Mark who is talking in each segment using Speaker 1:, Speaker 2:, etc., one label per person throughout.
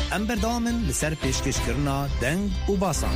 Speaker 1: ام بردامن لسر پیشکش کرنا دنگ و باسان.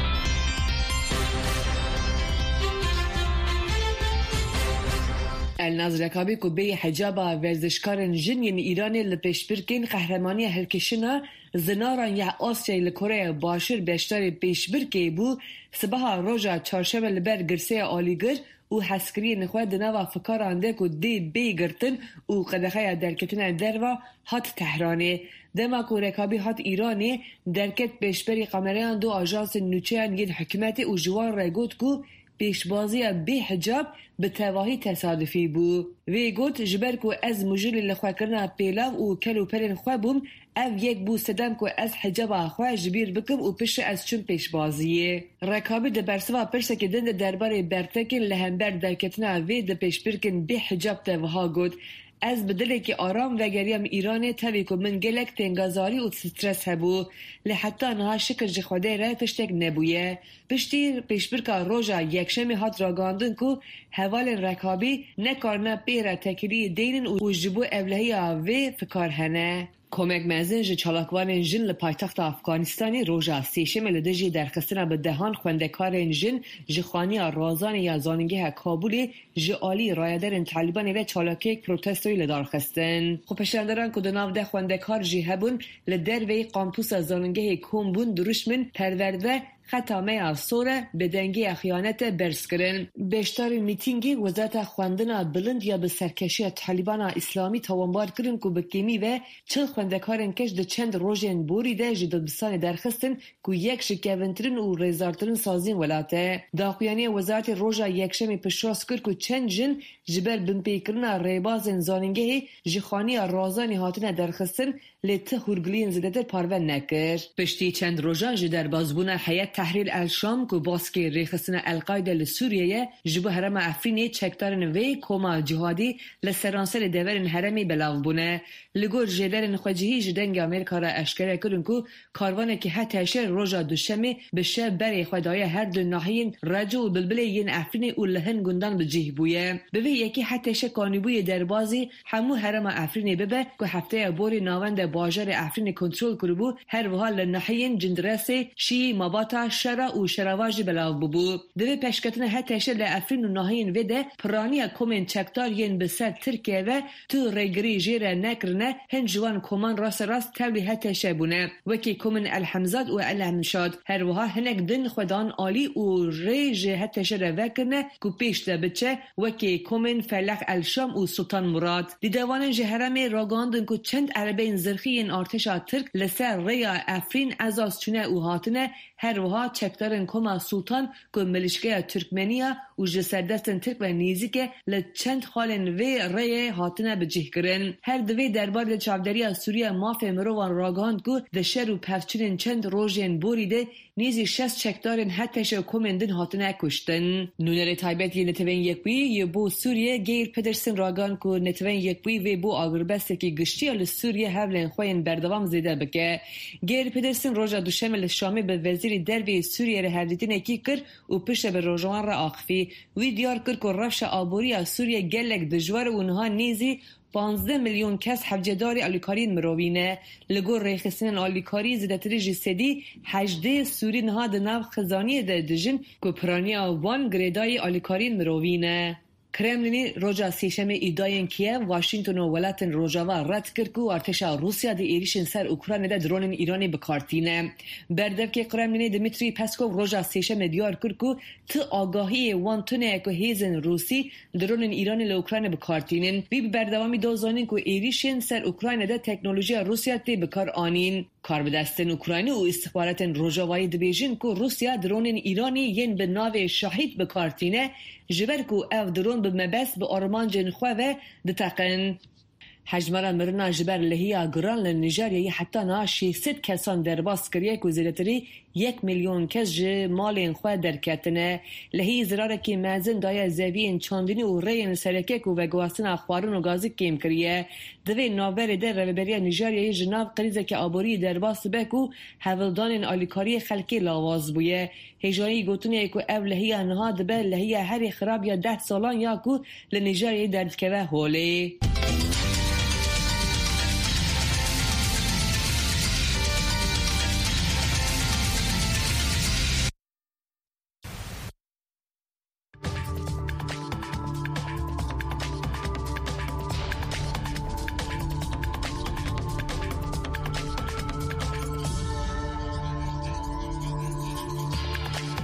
Speaker 2: الناز رکابی کو بی حجابا ورزشکارن جنین ایرانی لپیشبرکین قهرمانی هلکشنا زناران یا آسیای لکره باشر بیشتر پیشبرکی بو سبها روژا چارشب لبر گرسه آلیگر و حسکری نخواه دنوا فکرانده کو دی بی گرتن و قدخه درکتن دروا هات تهرانی دما کو رکابی هات ایرانی درکت پیشبری قمریان دو آژانس نوچهان ید حکمت و جوان رگوت کو پیشبازی بی حجاب به تواهی تصادفی بو وی گوت جبر کو از مجلی لخوا کرنا پیلاو و کلو پرین خوا بوم او یک بو سدم کو از حجاب خوا جبیر بکم و پش از چون پیشبازیه رکابی ده برسوا پرسه که دند درباره برتکن لهمبر درکتنا وی ده پیشبرکن بی حجاب تواها گوت از بدلی که آرام و گریم ایران تاوی که من گلک تنگازاری و سترس هبو لحتا نها شکر جخواده را پشتک نبویه پشتی پیشبرکا روژا یکشمی هات راگاندن که حوال رکابی نکارنا پیرا تکری دینن و جبو اولهی آوه فکار هنه کمک مزن جه چالاکوان جن لپایتخت افغانستانی روژا سیشم لدجی درخستنا به دهان خوندکار جن جخوانی رازان یا زاننگه کابولی جعالی رایدر طالبان و چالاکی پروتستوی لدارخستن خب پشندران که دناو ده خوندکار جی هبون لدر وی قامپوس زاننگه کومبون درشمن پرورده ختامه افسوره به دنگی خیانت برس کرن بیشتر میتینگی وزارت خواندن بلند یا به سرکشی طالبان اسلامی توانبار کرن که بکیمی و چل خوندکارن کش ده چند روژین بوریده جدبستان درخستن که یک شکیونترین و ریزارترین سازین ولاته داخویانی وزارت روژا یکشمی پشراس کرد که چند جن جبر بمپیکرن ریبازن زاننگه جخانی رازانی هاتن درخستن لیت هرگلین زدتر پارون نکر پشتی چند روژا جدر بازبون حیات تحریر الشام کو باسکی ریخستن القاعده لسوریه جبو حرم افرین چکتارن وی کوما جهادی لسرانسل دیورن حرمی بلاو بونه لگور جدرن خوجهی جدنگ امریکا را اشکره کردن کو کاروانه که حتیشه روژا دوشمی بشه بری خدای هر دو ناحین رجو و بلبله ین افرین او لهن گندان بجیه بویه بوی یکی حتیشه کانیبوی دربازی همو حرم افرین ببه که هفته بوری ناوند باجر افرین کنترول کربو هر وحال لناحین جندرسه شی مباتا شرا و شراواج بلاو ببو دوی پشکتن هتیشه لافرین و ناهین ویده پرانی کومن چکتار ین بسر ترکیه و تو ریگری جیره نکرنه هن جوان کومان راست تولی هتیشه بونه وکی کومن الحمزاد و الحمشاد هر وها هنک دن خودان آلی و ریج هتیشه رو وکرنه که پیش ده بچه وکی کومن فلق الشام و سلطان مراد دیدوان جهرم راگاندن که چند عربین زرخی این ارتشا ترک لسر ریا افرین ازاز چونه او هاتنه هر وها چکتارن کما سلطان که ملشگه ترکمنیا و جسردستن ترک و نیزیکه لچند خالن وی ری هاتنه بجه کرن هر دوی دربار چاودری سوریه ماف مروان راگاند که دشر و پفچین چند روژین بوریده نیزی 60 چکتارن حتیش و کومندن هاتنه کشتن نونر تایبت یه نتوین یک بی یه بو سوریه گیر پدرسن راگاند که نتوین یک بی و بو آگربسته که گشتی ال سوریه هفلن خوین بردوام زیده بکه گیر پدرسن روژا دوشمل شامی به وزیر دربی سوریه را هردیتین کی کر و پشت به روجوان را آخفی وی دیار کر که رفش آبوری سوریه گلک دجوار و اونها نیزی 15 میلیون کس حوجدار آلیکارین مروینه لگور ریخستن آلیکاری زدتری جسدی 18 سوری نها دناو خزانی دجن که پرانی وان گریدای آلیکارین مروینه کرملین روژا سیشم ایداین کیف واشنگتن و ولاتن روژاوا رد کرد که ارتشا روسیا دی ایریشن سر اوکراین ده درون ایرانی بکارتینه بردف که کرملین دمیتری پسکوف روژا سیشم دیار کرد که تو آگاهی وانتونه که هیزن روسی درون ایران ل اوکراین بکارتینن وی بردوامی دوزانین که ایریشن سر اوکراین ده تکنولوژی روسیا دی بکار آنین کار به دستن اوکراینی و استخبارات روژاوایی دبیجن که روسیا درون ایرانی ین به ناو شاهید بکارتینه جبر که او درون به مبس به آرمانجن خواه دتقن حجمران مرنا جبر لحیه گران لنیجریه حتی نا 600 کسان در باس کریه که زیرتری 1 میلیون کس جه مالین خواه درکتنه لحیه زراره که مازن دای زوین چاندینی و رین سرکه که وگواستن اخوارون و گازی کم کریه دوی نوبر در روبریه نیجریه جناب قریزه که آبوری در باس بکو حولدان آلیکاری خلکی لاواز بویه هجایی گوتونیه که او لحیه نها دبه لحیه هری خراب یا 10 سالان یا که لنیجریه دردکوه هولی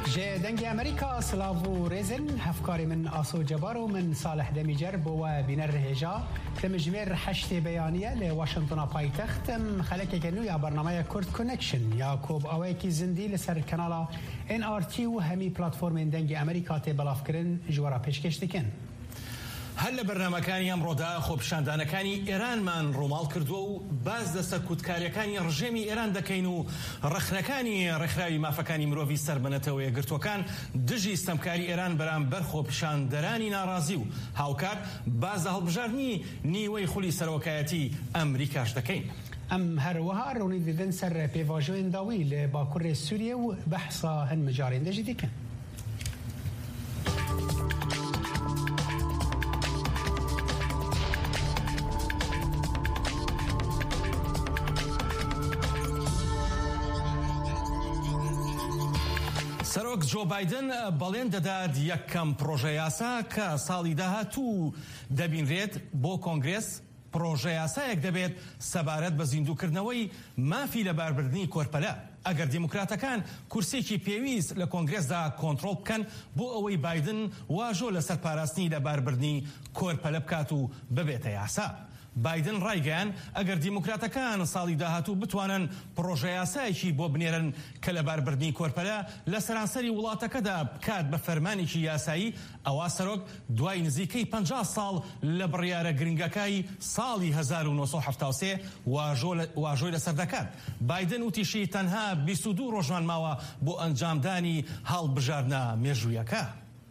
Speaker 3: دنگ امریکا سلاو ريزن هفكاري من آسو جبارو من صالح دميجر بوا بينر هجا تمجمير حشتي بيانية لواشنطن بايتخت خلقه كنو يا برنامج كورد كونكشن ياكوب اويكي زندي لسر الكنالا NRT و همي بلاتفورم دنگ امریکا تبلاف کرن جوارا پیشکش دکن.
Speaker 4: هل برنامجكاني امرودا خوب شاندانكاني ايران من رومال كردو باز دست كودكاريكاني رجيمي ايران دكينو رخنكاني رخراوي مافكاني مروفي سربنته يغرتوكان دجي استمكاري ايران برام برخوب شاندراني ناراضيو هاوكار باز هالبجارني نيوي خولي سروكايتي امريكاش دكين
Speaker 3: ام هر وها روني ديدن سر بيفاجوين داوي لباكور سوريا وبحصا هن مجارين دجي ديكن
Speaker 4: سەرۆک جۆ بایدن بەڵێن دەدات یەکەم پرۆژە یاسا کە ساڵی داهاتوو دەبینرێت بۆ کۆنگرێس پرۆژە یاسایەک دەبێت سەبارەت بە زیندووکردنەوەی مافی لە باربردنی کۆرپەلە ئەگەر دیموکراتەکان کورسێکی پێویست لە کۆنگرێسدا کۆنتڕۆڵ بکەن بۆ ئەوەی بایدن واژۆ لەسەر پاراستنی لە باربردنی کۆرپەلە بکات و ببێتە یاسا. بایدن ڕایگەیان ئەگەر دیموکراتەکان ساڵی داهاتوو بتوانن پرۆژە یاسایەکی بۆ بنێرن کە لە باربردنی کۆرپەلە لە سەرانسەری وڵاتەکەدا بکات بە فەرمانێکی یاسایی ئەوا سەرۆک دوای نزیکەی 50 ساڵ لە بڕیارە گرنگەکەی ساڵی 1973 واژۆی لەسەر دەکات. بایدن وتیشی تەنها 22 ڕۆژمان ماوە بۆ ئەنجامدانی هەڵبژاردنە مێژوویەکە.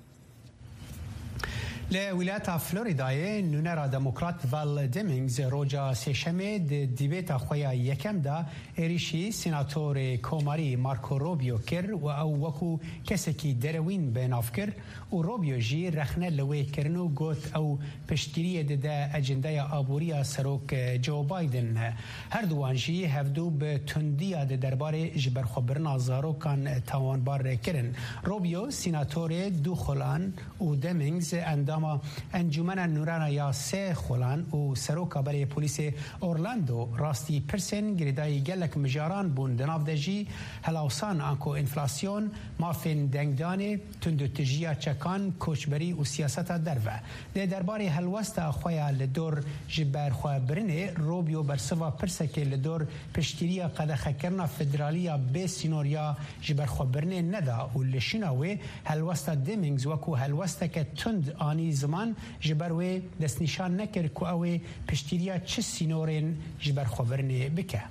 Speaker 3: لولاية فلوريدا نونرا ديمقراط فال ديمينغز روجا سيشمي ديبيتا خويا يكم دا إريشي سيناتور كوماري ماركو روبيو كر و وكو كسكي دروين بنافكر و روبيو جي رخنا لوي كرنو قوت او پشتيريه دا اجندايا ابوريا سروك جو بايدن هردوان جي هفدو بتنديا دا دربار جبر خبرنا زارو كان تاوان بار كرن روبيو سيناتور دو خلان و ديمينغز اندام انجمن نورانا یا سه خلان و سروکا برای پلیس اورلاندو راستی پرسن گریدای گلک مجاران بون دناف دجی هلاوسان انکو انفلاسیون مافین دنگدانه تندو تجیا چکان کوچبری و سیاست دروه ده درباره هلوستا خویا لدور جبر خواه برنه روبیو برسوا پرسکه لدور پشتیریا قدخه کرنا فدرالیا به سینوریا جبر خواه برنه ندا و لشناوه هلوستا دیمینگز وکو هلوستا که تند آنی زمان جبروی دست نشان نکر که اوی پشتیریا چه سینورین جبر خبرنه بکه.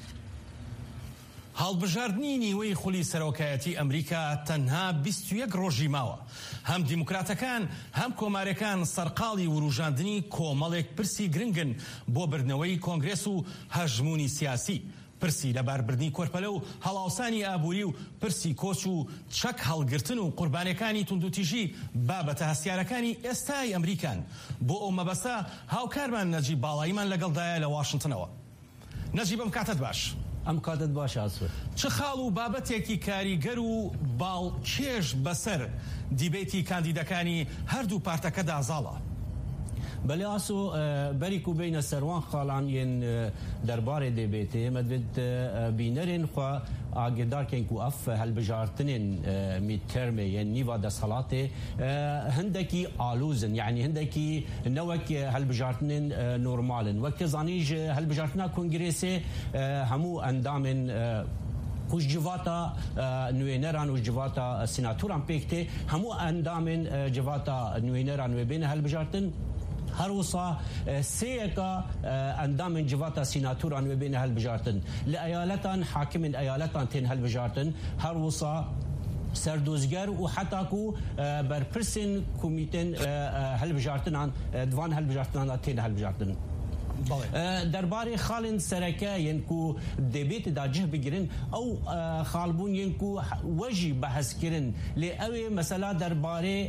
Speaker 4: هەڵبژاردنی نیوەی خولی سەرۆکایەتی ئەمریکا تەنها 21 ڕۆژی ماوە. هەم دیموکراتەکان هەم کۆمارەکان سەرقاڵی وروژاندنی کۆمەڵێک پرسی گرنگن بۆ بردنەوەی کۆنگرێس و هەژمونی سیاسی. پرسی لە باربردنی کۆرپەلە و هەڵاوسانی ئابووری و پرسی کۆچ و چەک هەڵگرتن و قوربانەکانی توندوتیژی بابەتە هەستیارەکانی ئێستای ئەمریکان. بۆ ئەو مەبەستە هاوکارمان نەجیب باڵاییمان لەگەڵدایە لە واشنگتنەوە. نەجیب ئەم کاتت باش.
Speaker 5: ئەم کاتت باش ئاسوود.
Speaker 4: چ خاڵ و بابەتێکی کاریگەر و باڵکێش بەسەر دیبێتی کاندیدەکانی هەردوو پارتەکە دازاڵە.
Speaker 5: بله آسو بریکو بین سروان خالان ین دربار دیبیته مدد بینرین خوا آگدار کن کو اف هل بجارتنین میترم ین نیوا د صلاته هندکی آلوزن يعني هندکی نوک هل بجارتنین نورمالن وقت زانیج هل بجارتنا کنگرسه همو اندامن وش جواتا نوینران وش جواتا سیناتوران پیکته همو اندامن جواتا نوینران و بین هل بجارتن هر وصا سيكا اندام جواتا سيناتوران وبين هالبجارتن لأيالتان حاكم أيالتان تين هالبجارتن هر وصا سردوزگر و حتی کو بر پرسن کمیتن هالبجارتن عن دوان هالبجارتن عن تين هالبجارتن درباره خالن سرکه ینکو دیبیت دا جه بگیرن او خالبون ینکو وجی بحث کرن لی اوی مثلا درباره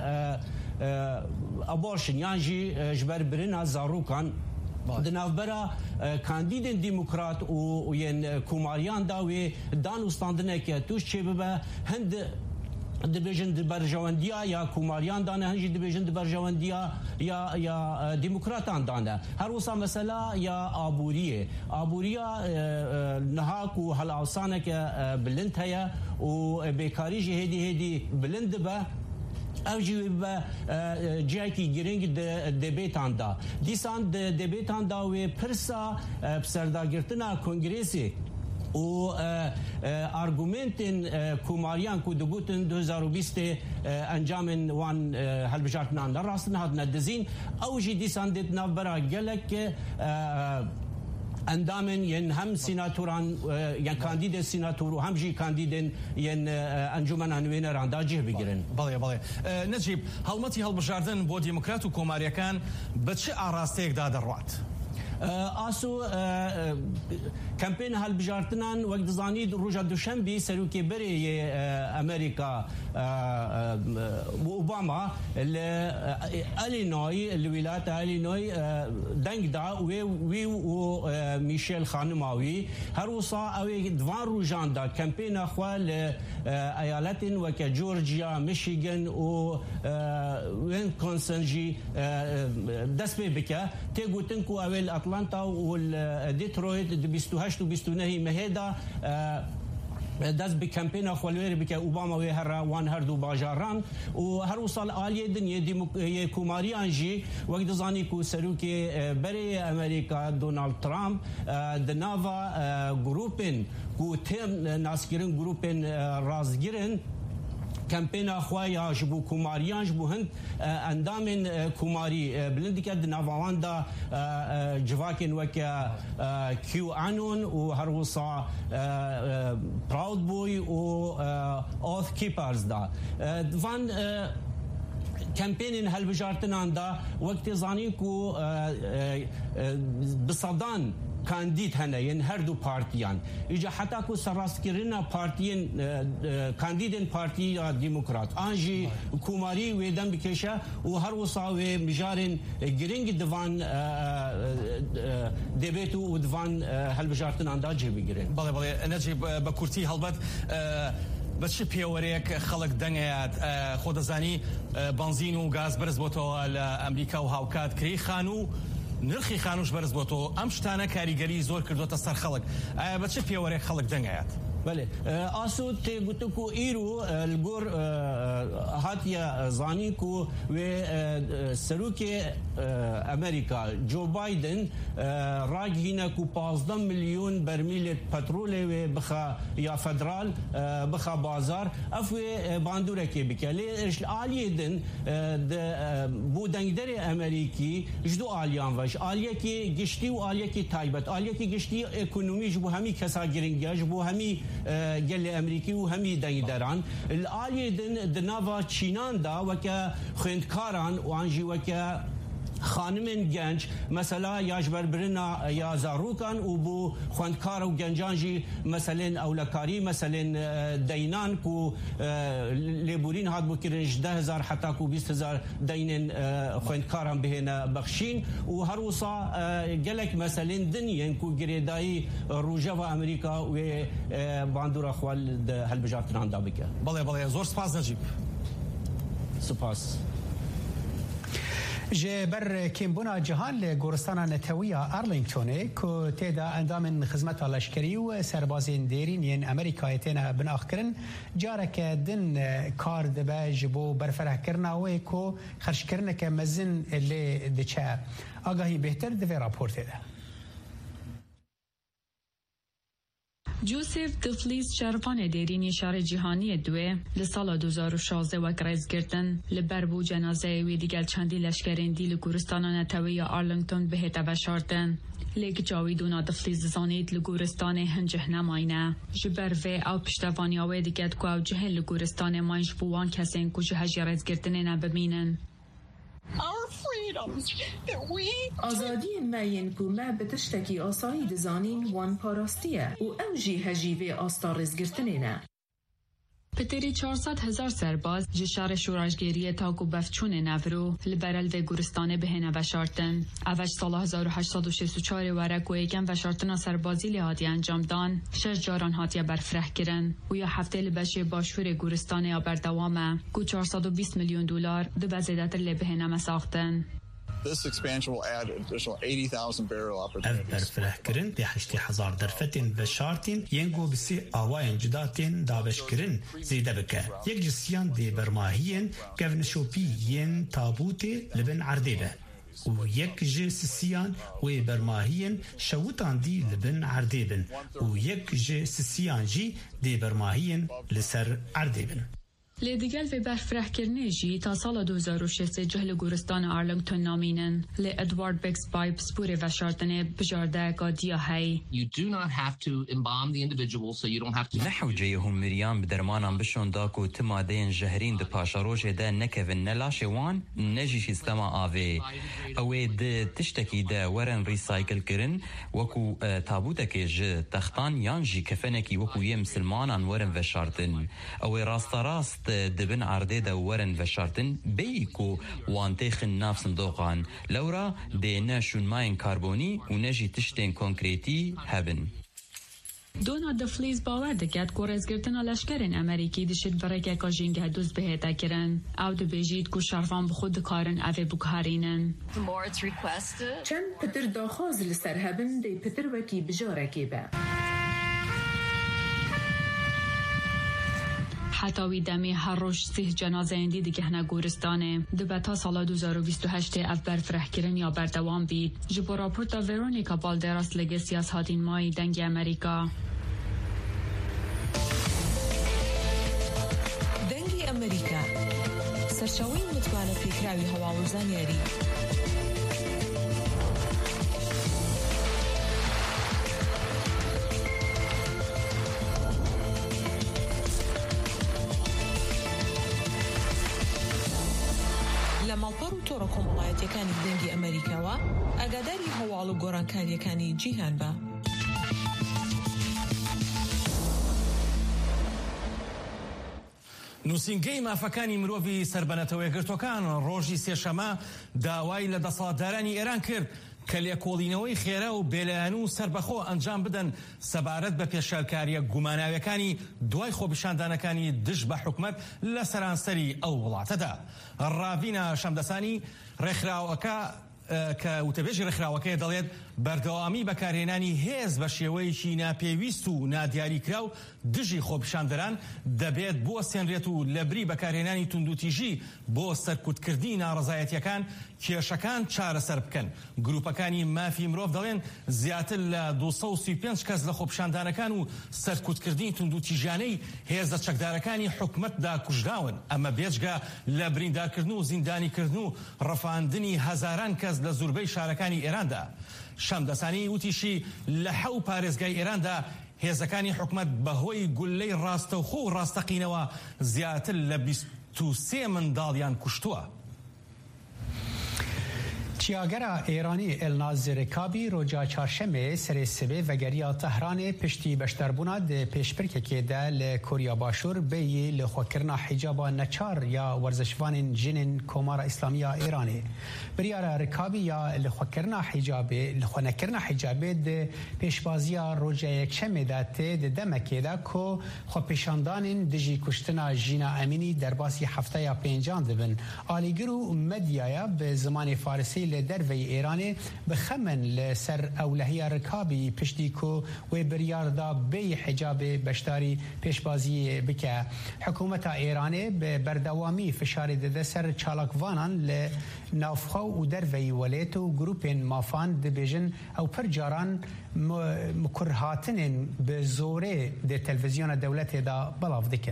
Speaker 5: ابورشن یعنی جبر برنا زاروکان دنافبرا کاندیدن دیموکرات و ین کوماریان داوی دان استاندنه که توش چه ببه هند دبیجن برجواندیا یا کوماریان دانه هنجی دبیجن برجواندیا یا دموکراتان دانه هر وصا مثلا یا آبوریا نهاک و هلاوسانه که بلند هیا و بیکاری جی هدی بلند به او جی به جاکی گرینگ دبیتان دا دیسان دبیتان دا و پرسا بسرداگرتنا کنگریسی و ارگومنتن کوماریان کو دگوتن 2020 انجام وان هلبجارتنان در راستن هاد ندزین او جی دیسان دیت نابرا گلک اندامن ين هم سيناتوران يعني كانديد سيناتور وهم جي كانديدن ين انجمن هنوين رانداجه بگیرن
Speaker 4: بله نجيب هلمتي هلبجاردن بو ديمقراط و كوماريكان بچ اراستيك دا دروات
Speaker 5: آسو کمپین هلبجارتنان وقت زانید روزا دوشنبه سروکی بری امریکا اوباما الینوی الولايات الینوی دنگ دا وی و میشل خانماوی هر وصا اوی دوان روزان دا کمپین اخوال ایالت وک جورجیا میشیگن و وینکونسن جی دست بکه تگوتن کو اول اتلانتا والديترويت 28 و 29 مهدا داز بكامبين اخوالوير بك اوباما وهر وان هردو باجاران وهر وصل آلية دنيا كوماريان جي وقت زاني كو سروكي بري امريكا دونالد ترامب دنافا جروبين كو تيم ناسكرين جروبين رازگرن کمپین اخوای جبو کوماریان جبو هند اندامن کوماری بلندی که نوان دا جواکن وک کیو انون و هر وصا پراود بوی و اوث کیپرز دا وان کمپین هلبجارتنان دا وقت زانی کو بصدان کاندید هنه ین هر دو پارتیان ایجا حتی کو سراست کرنا پارتیین کاندیدن پارتی دموکرات آنجی کوماری ویدن بکشه و هر وصا و مجارن گرینگ دوان دبیتو و دوان هلبجارتن انداجه بگیرن
Speaker 4: بله نجیب بکورتی هلبت بچه پیوریک خلق دنگیات خودزانی بنزین و گاز برز بوتو امریکا و هاوکات کری خانو نرخی خانوش برز بوتو ام شتانه کاریگری زور کردوتا سر خلق بچه پیوریک خلق دنگیات
Speaker 5: بله آسو تگوتو کو ایرو الگور هاتیا زانی کو و سروک امریکا جو بایدن راگینا کو 15 میلیون برمیل پترول و بخا یا فدرال بخا بازار اف باندوره کی بکلی آلیدن بودنگدر امریکی جدو آلیان وش آلیه کی گشتی و آلیه کی تایبت آلیه کی گشتی اکونومی جبو همی کسا گرینگیا جبو همی گل امریکی و همی دنگدران الآلیه دناوا چینان دا وکا خوندکاران و آنجی وکا خانمین گنج مثلا یاجبر برنا یا زاروکان و بو خوندکار و گنجانجی مثلا اولکاری مثلا دینان کو لیبورین هاد بو کرنج 10,000 حتی کو 20,000 دینن خوندکاران بهنا بخشین و هر وصا گلک مثلا دنیا کو گریدای روجا و امریکا و باندور اخوال هلبجارتنان دا بکه
Speaker 4: بله زور سپاس نجیب
Speaker 5: سپاس
Speaker 3: جبر كيمبونا جهان لغورستانا نتويا أرلينغتوني كو تيدا اندام خدمت لشکری و سربازين ديرين ين امريكا يتينا بن اخكرن جارك دن كار دبا جبو برفره كرنا و كو خرش كرنا كمزن اللي دچا آگاهی بهتر دوی راپورت ده
Speaker 6: جوزف دفلیز شرفان دیرینی شهر جهانی دوی لسال 2016 وک رئیس گردن لبربو جنازه وی دیگل چندی لشکرین دی لگورستان نتوی آرلینگتون به تبشاردن لیک جاویدونا دفلیز زانید لگورستان هنجه نماینه جبر و او پشتوانی آوه دیگت که او جهن لگورستان مانش بوان کسین که جهجی رئیس گردن نببینن
Speaker 7: آزادی ماین کو ما بتشتکی آسایی دزانین وان پاراستیه و اوجی هجیوه آستار رزگرتنینه
Speaker 6: پتری 400,000 سرباز جشار شوراشگیری تاکو بفچون نورو لبرل و گورستانه بهنه وشارتن. اوش سال 1864 ورک و یکم وشارتنا سربازی لحاتی انجام دان 6 جاران هاتیا برفرح کرن و یا هفته لبشه باشور گورستانه یا بردوامه گو 420 میلیون دلار دو بزیدتر لبهنه مساختن.
Speaker 8: This expansion will add additional 80,000 barrel opportunities.
Speaker 3: برفرهکرین ده 8,000 درفتین و شارتین ینگو بسی آواین جداتین داوشکرین زیده بکه. یک جسیان ده برماهین گونشوپی ین تابوتی لبن عردیبه. و یک جسیان و برماهین شوطان دی لبن عردیبن. و یک جسیان جی ده برماهین لسر عردیبن.
Speaker 6: لیدیگل و برفرح کرنه جی تا سال 2006 جهل گورستان آرلنگتون نامینن لی ادوارد بکس بایب سپور وشارتنه بجارده گادیا هی.
Speaker 9: You do not have to embalm the individual so you don't have to.
Speaker 10: نحو جيهم مريان بدرمانان بشون داكو تمادين جهرين د پاشاروجه ده نكفن نلاشوان نجيش استما آوه اوه ده تشتكي ده ورن ريسايكل کرن وكو تابوتك ج تختان يانجي كفنكي وكو يه مسلمانان ورن وشارتن اوه راست راست دبن عرضه ده ورن وشارتن بيكو وانتخن ناف صندوقان لورا ده نشون ماين كاربوني و نجي تشتين كونكريتي هبن.
Speaker 6: دونالد فلیز باور دکت که رزگرتن لشکرین امریکی دشت برای که کاجینگ دوست بهتا کرن او دو بیجید که شرفان بخود کارن اوه بکارینن.
Speaker 7: چند پتر داخاز لسر هبن دی پتر وکی بجارکی با.
Speaker 6: حتاوی دمی هر روش 3 جنازه اندی دیگه هنه گورستانه دو تا سال 2028 اف برفرح کرن یا بردوام بید جبو راپورتا ورونیکا بالدراس لگسی از هاتین مای دنگ امریکا.
Speaker 11: دنگی امریکا سرچاوی متوانه پیکراوی هوا و زانیاری ماڵپەڕ و تۆڕە کۆمەڵایەتیەکانی دەنگی ئەمریکاوە ئاگاداری هەواڵ و گۆڕانکاریەکانی جیهان بە.
Speaker 4: نووسینگەی مافەکانی مرۆڤی سەربەنەتەوەی گرتوەکان ڕۆژی سێشەمە داوای لە دەسەڵاتدارانی ئێران کرد کە لێکۆڵینەوەی خێرا و بێلایەن و سەربەخۆ ئەنجام بدەن سەبارەت بە پێشێلکاریە گوماناویەکانی دوای خۆپیشاندانەکانی دژ بە حکومەت لە سەرانسەری ئەو وڵاتەدا. ڕاڤینە شەمدەسانی ڕێکخراوەکە کە وتەبێژی ڕێکخراوەکەی دەڵێت بەردەوامی بەکارهێنانی هێز بە شێوەیەکی ناپێویست و نادیاریکراو دژی خۆپیشاندەران دەبێت بۆ سێنرێت و لەبری بەکارهێنانی توندوتیژی بۆ سەرکوتکردنی ناڕزایەتیەکان کێشەکان چارەسەر بکەن. گروپەکانی مافی مرۆڤ دەڵێن زیاتر لە 235 کەس لە خۆپیشاندانەکان و سەرکوتکردنی توندوتیژانەی هێزە چەکدارەکانی حکومەتدا کوژراون. ئەمە بێجگە لە بریندارکردن و زیندانیکردن و ڕەفاندنی هەزاران کەس لە زوربەی شارەکانی ئێراندا. شەمدەسانی وتیشی لە 7 پارێزگای ئێراندا هێزەکانی حکومەت بەهۆی گولەی ڕاستەوخۆ و ڕاستەقینەوە زیاتر لە 23 منداڵیان کوشتووە.
Speaker 3: چیاگرا ایرانی الناز رکابی روجا چهارشنبه سر سبه وگریا تهران پشتی بشتربونا ده پیشبرکه که ده لکوریا باشور بی لخوکرنا حجابا نچار یا ورزشوان جنین کومار اسلامی ایرانی بریارا رکابی یا لخوکرنا حجابه لخونکرنا حجابه ده پیشبازیا روجا یکشنبه ده ته ده دمکه ده که خو پیشاندان دجی کشتنا جینا امینی در باسی هفته یا پنجان دبن آلیگرو مدیایا به زمان فارسی لدروی ایرانی بخمن لسر اولهی رکابی پشتی کو و بریاردا بی حجاب بشتاری پیشبازی بکه حکومت ایرانی به بردوامی فشار داده سر چالاکوانان لنافخو و دروی ولیت و گروپ مافان دبیجن او پرجاران مکرهاتن به زوره ده تلویزیون دولت دا بلاف دکن.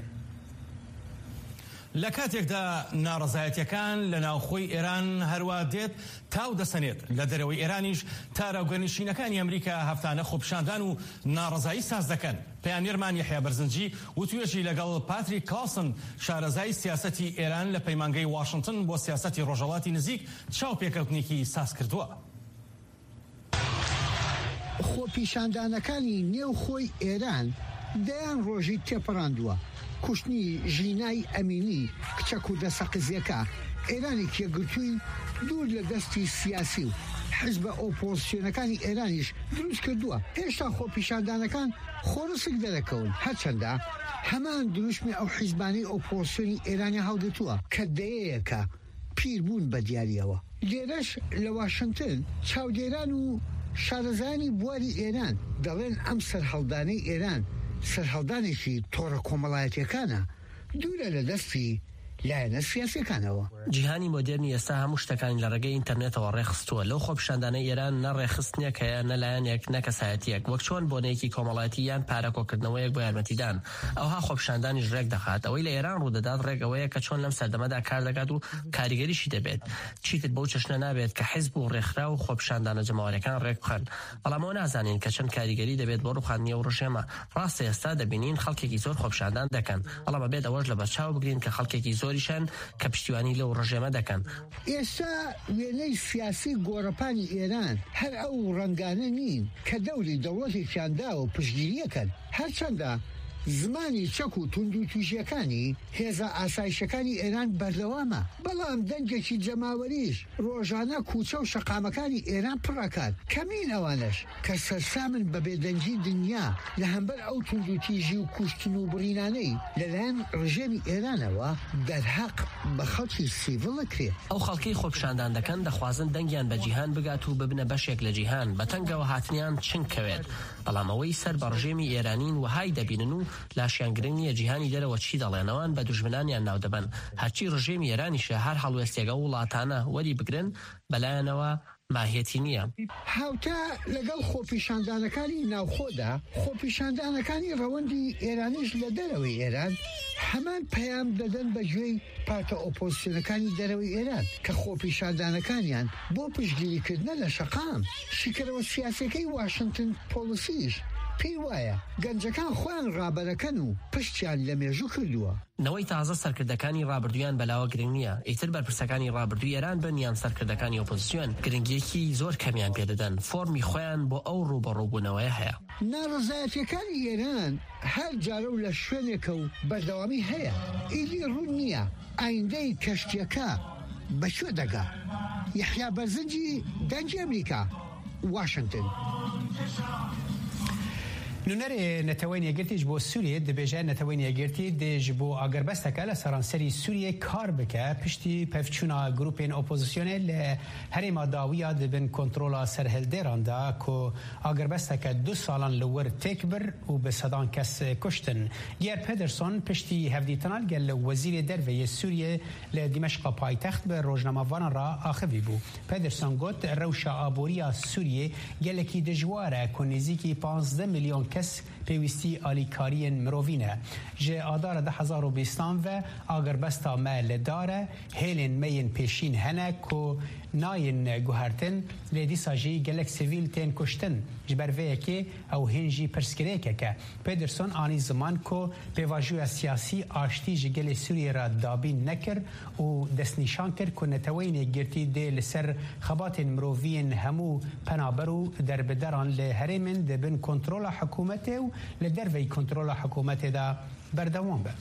Speaker 4: لە کاتێکدا ناڕزایەتیەکان لە ناوخۆی ئێران هەروە دێت تاو دەسەنێت لە دەرەوەی ئێرانیش تاراوگەنشینەکانی ئەمریکا هەفتانە خۆپیشاندان و ناڕزایی ساز دەکەن. پەیامێرمان یەحیا بەرزنجی وتوێژی لەگەڵ پاتریک کالسن شارەزای سیاسەتی ئێران لە پەیمانگەی واشنگتن بۆ سیاسەتی ڕۆژهەڵاتی نزیک چاوپێکەوتنێکی ساز کردووە.
Speaker 12: خۆپیشاندانەکانی نێوخۆی ئێران دەیان ڕۆژی تێپەڕاندووە کوشتنی ژینای ئەمینی کچە کوردە سەقزیەکە ئێرانی کێگرتووی دوور لە دەستی سیاسی و حزبە ئۆپۆزیسیۆنەکانی ئێرانیش دروست کردووە هێشتا خۆپیشاندانەکان خۆرسک دەرەکەون هەرچەندە هەمان دروشمی ئەو حیزبانی ئۆپۆزیسیۆنی ئێرانی هەڵگرتووە کە دەیەیەکە پیر بوون بە دیاریەوە لێرەش لە واشنگتن چاودێران و شارەزانی بواری ئێران دەڵێن ئەم سەرهەڵدانەی ئێران سەرهەڵدانێکی تۆڕە کۆمەڵایەتیەکانە دوورە لە دەستی لایەنە سیاسیەکانەوە
Speaker 13: جیهانی مۆدرنی ئێستا هەموو شتەکانی لە ڕێگەی ئینتەرنێتەوە ڕێخستووە لەو خۆپیشاندانەی ئێران نەڕێخستنیەک هەیە نەلایەنێک نەکەسایەتیەک وەک چۆن بۆنەیەکی کۆمەڵایەتی یان پارەکۆکردنەوەیەک بۆ یارمەتیدان ئەوها خۆپیشاندانیش ڕێک دەخات ئەوەی لە ئێران ڕوودەدات ڕێگەوەیە کە چۆن لەم سەردەمەدا کار دەکات و کاریگەریشی دەبێت چیتر بەو چەشنە نابێت کە حیزب و ڕێکخرا و خۆپیشاندانە جەماوەریەکان ڕێک بخەن بەڵام ئەوە نازانین کە چەند کاریگەری دەبێت بۆ ڕووخاندنی ئەو ڕژێمە ڕاستە ئێستا دەبینین خەڵکێکی زۆر خۆپیشاندان دەکەن بەڵام بەبێت ئەوەش لە بەرچاو بگرین کە خەڵکێکی زۆریشان کە پشتیوانی لەو ڕژێمە دەکەن
Speaker 12: ئێستا وێنەی سیاسی گۆڕەپانی ئێران هەر ئەو ڕەنگانە نین کە دەوری دەوڵەتێکیاندا و پشتگیریەکەن هەرچەندە زمانی چەک و تونند و تووشیەکانی هێزە ئاسایشەکانی ئێران بەردەوامە بەڵام دەنگێکی جەماوەریش ڕۆژانە کوچە و شەقامەکانی ئێران پڕەکات کەمین ئەوانش کە سەرسامن بە بێدەنگی دنیا لە هەمبەر ئەو تونند و تیژی و کوشتن و بڕینانەی لەلایەن ڕژێمی ئێرانەوە دەرهەق بە خەڵکی سیڤڵ کرێ
Speaker 13: ئەو خەڵکی خۆپیشاندان دەکەن دەخوازن دەنگیان بە جیهان بگات و ببنە بەشێک لە جیهان بە تەنگەوە هاتنیان چنکەوێت بەڵام ئەوەی سەر بە ڕژێمی ئێرانین وهای دەبینن و لاشیانگرنگی جیهانی دەرەوە چی دەڵێنەوەن بە دوژمنانیان ناو دەبن هەرچی ڕژێمی ئێرانیشە هەر هەڵوێستێگە وڵاتانە وەری بگرن بەلایەنەوە ماهیەتی نییە
Speaker 12: هاوتا لەگەڵ خۆپیشاندانەکانی ناوخۆدا خۆپیشاندانەکانی ڕەوەندی ئێرانیش لە دەرەوەی ئێران هەمان پەیام دەدەن بە گوێی پارتە ئۆپۆزیسیۆنەکانی دەرەوەی ئێران کە خۆپیشاندانەکانیان بۆ پشتگیریکردنە لە شەقام شیکەرەوە سیاسەکەی واشنگتن پۆلیسیش پێی وایە گەنجەکان خۆیان ڕابەرەکەن و پشتیان لە مێژوو کردووە
Speaker 13: نەوەی تازە سەرکردەکانی ڕابردویان بەلاوە گرنگ نییە ئیتر بەرپرسەکانی ڕابردووی ئێران بن یان سەرکردەکانی ئۆپۆزیسیۆن گرنگیەکی زۆر کەمیان پێدەدەن فۆرمی خۆیان بۆ ئەو ڕوبەڕووبوونەوەیە هەیە
Speaker 12: ناڕزایەتیەکانی ئێران هەر جارە و لە شوێنێکە و بەردەوامی هەیە ئیدی ڕوون نییە ئایندەی کەشتیەکە بەکوێ دەگا یەحیا بەرزنجی دەنگی ئەمریکا واشنگتن
Speaker 3: نونەرێ نەتەوەی یەکگرتیش بۆ سووریە دەبێژە نەتەوەی یەکگرتی دێژ بۆ ئاگەربەستەکە لە سەرانسەری سووریە کار بکە پشتی پەفچوونا گروپێن ئۆپۆزیسیۆنێ لە هەرێما داویە دەبن کۆنتڕۆلا سەرهەلدێراندا کۆ ئاگەربەستەکە 2 ساڵان لەوەر تێک بر و بە سەدان کەس کوشتن گێر پێدرسۆن پشتی هەفدیتنال گەل لە وەزیرێ دەرڤەیە سووریە لە دیمەشقا پایتەخت بە ڕۆژنامەڤانە ڕا ئاخەوی بوو پێدرسۆن گوت ڕەوشە ئابووریە سووریە گەلێکی دژوارە کۆ نزیکی 15 میلیۆن کەس پێویستی ئالیکاریên مرۆڤینە ji ئادارە 2020 ve agarbesta me li dare hêlên me yên pêşîn hene ku nayên guhertin lê dîsa jî gelek sivîl tên kuştin ji ber vê yekê ew hên jî pirsgirêkeke Pederson anî ziman ku pêvajoya siyasî aştî ji gelê Sûriyê re dabîn nekir û destnîşan kir ku neteweyên yekgirtî dê li ser xebatên miroviyên hemû penaber û derbederan li herêmin dibin kontrola hikûmetê û li derveyî kontrola hikûmetê de berdewam be.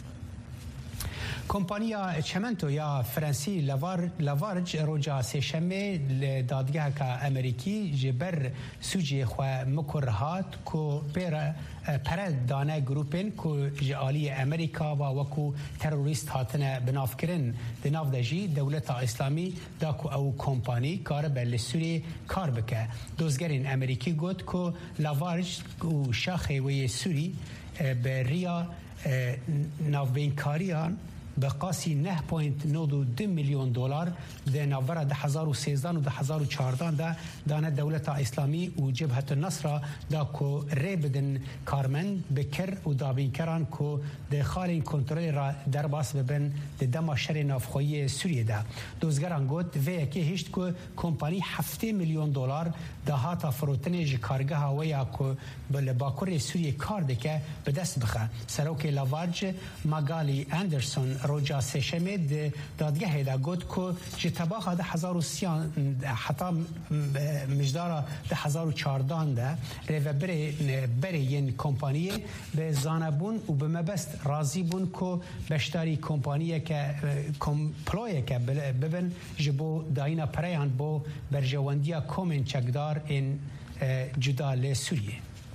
Speaker 3: کۆمپانیا چەمەنتۆ یا فەرەنسی لەڤارج ڕۆژا سێشەمێ لە دادگەهەکە ئەمریکی ji ber سوجiyê xwe mikor hat ku pere dane grûpên ku ji aliyê Amerîka ve wekû terorîst hatine binavkirin di nav de jî dewleta İslamî da ku ew kompanî karibe li Sûriyê kar bike dozgerên Amerîkî got ku Lavarj û şaxê wê yê Sûrî bi riya navbeynkariyan بقاسی 9.92 میلیون دلار ده نوورا 2013 و 2014 ده دانه دولت اسلامی و جبهه النصر دا کو ریبدن کارمن بکر و دابینکران کو ده خالین کنترل را در باس ببن ده دما شر نافخویی سوریه ده دوزگران گوت و که هیچ کو کمپانی 7 میلیون دلار ده هاتا فروتن ج کارگاه هویا کو بل باکور سوریه کار دکه به دست بخه سروک لاوارج ماگالی اندرسون روجا سشمه دادگاه دا گفت که جتباخ ده 1030 حتی مجدار ده 1014 ده رو بره این کمپانیه به زانبون و به مبست راضی بون که بشتاری کمپانیه که کمپلویه که ببن جبو داینا پریان بو برجواندیا کومن چکدار این جدال سوریه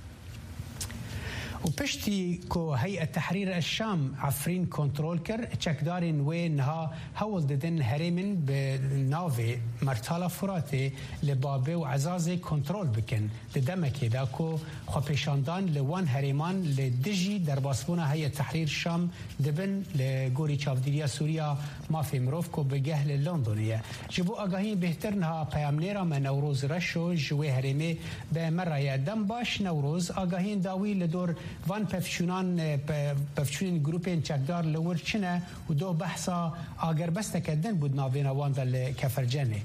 Speaker 3: و پشتی که هیئت تحریر الشام عفرین کنترل کرد چکدارین و نها هول ددن هریمن به ناوی مرتالا فراتی لبابه و عزازی کنترل بکن دمکی دا که خوپیشاندان لوان هریمان لدجی در باسبونا هیئت تحریر الشام دبن لگوری چافدیریا سوریا مافی مروف که بگه لندنیه جبو آگاهی بهتر نها پیامنیرا من نوروز رشو جوی هریمی به مرای دم باش نوروز آگاهی داوی لدور وان پفچونین گروپین چکدار لور چنه و دو بحثا آگر بسته کدن بود ناوینا وان دل کفرجنه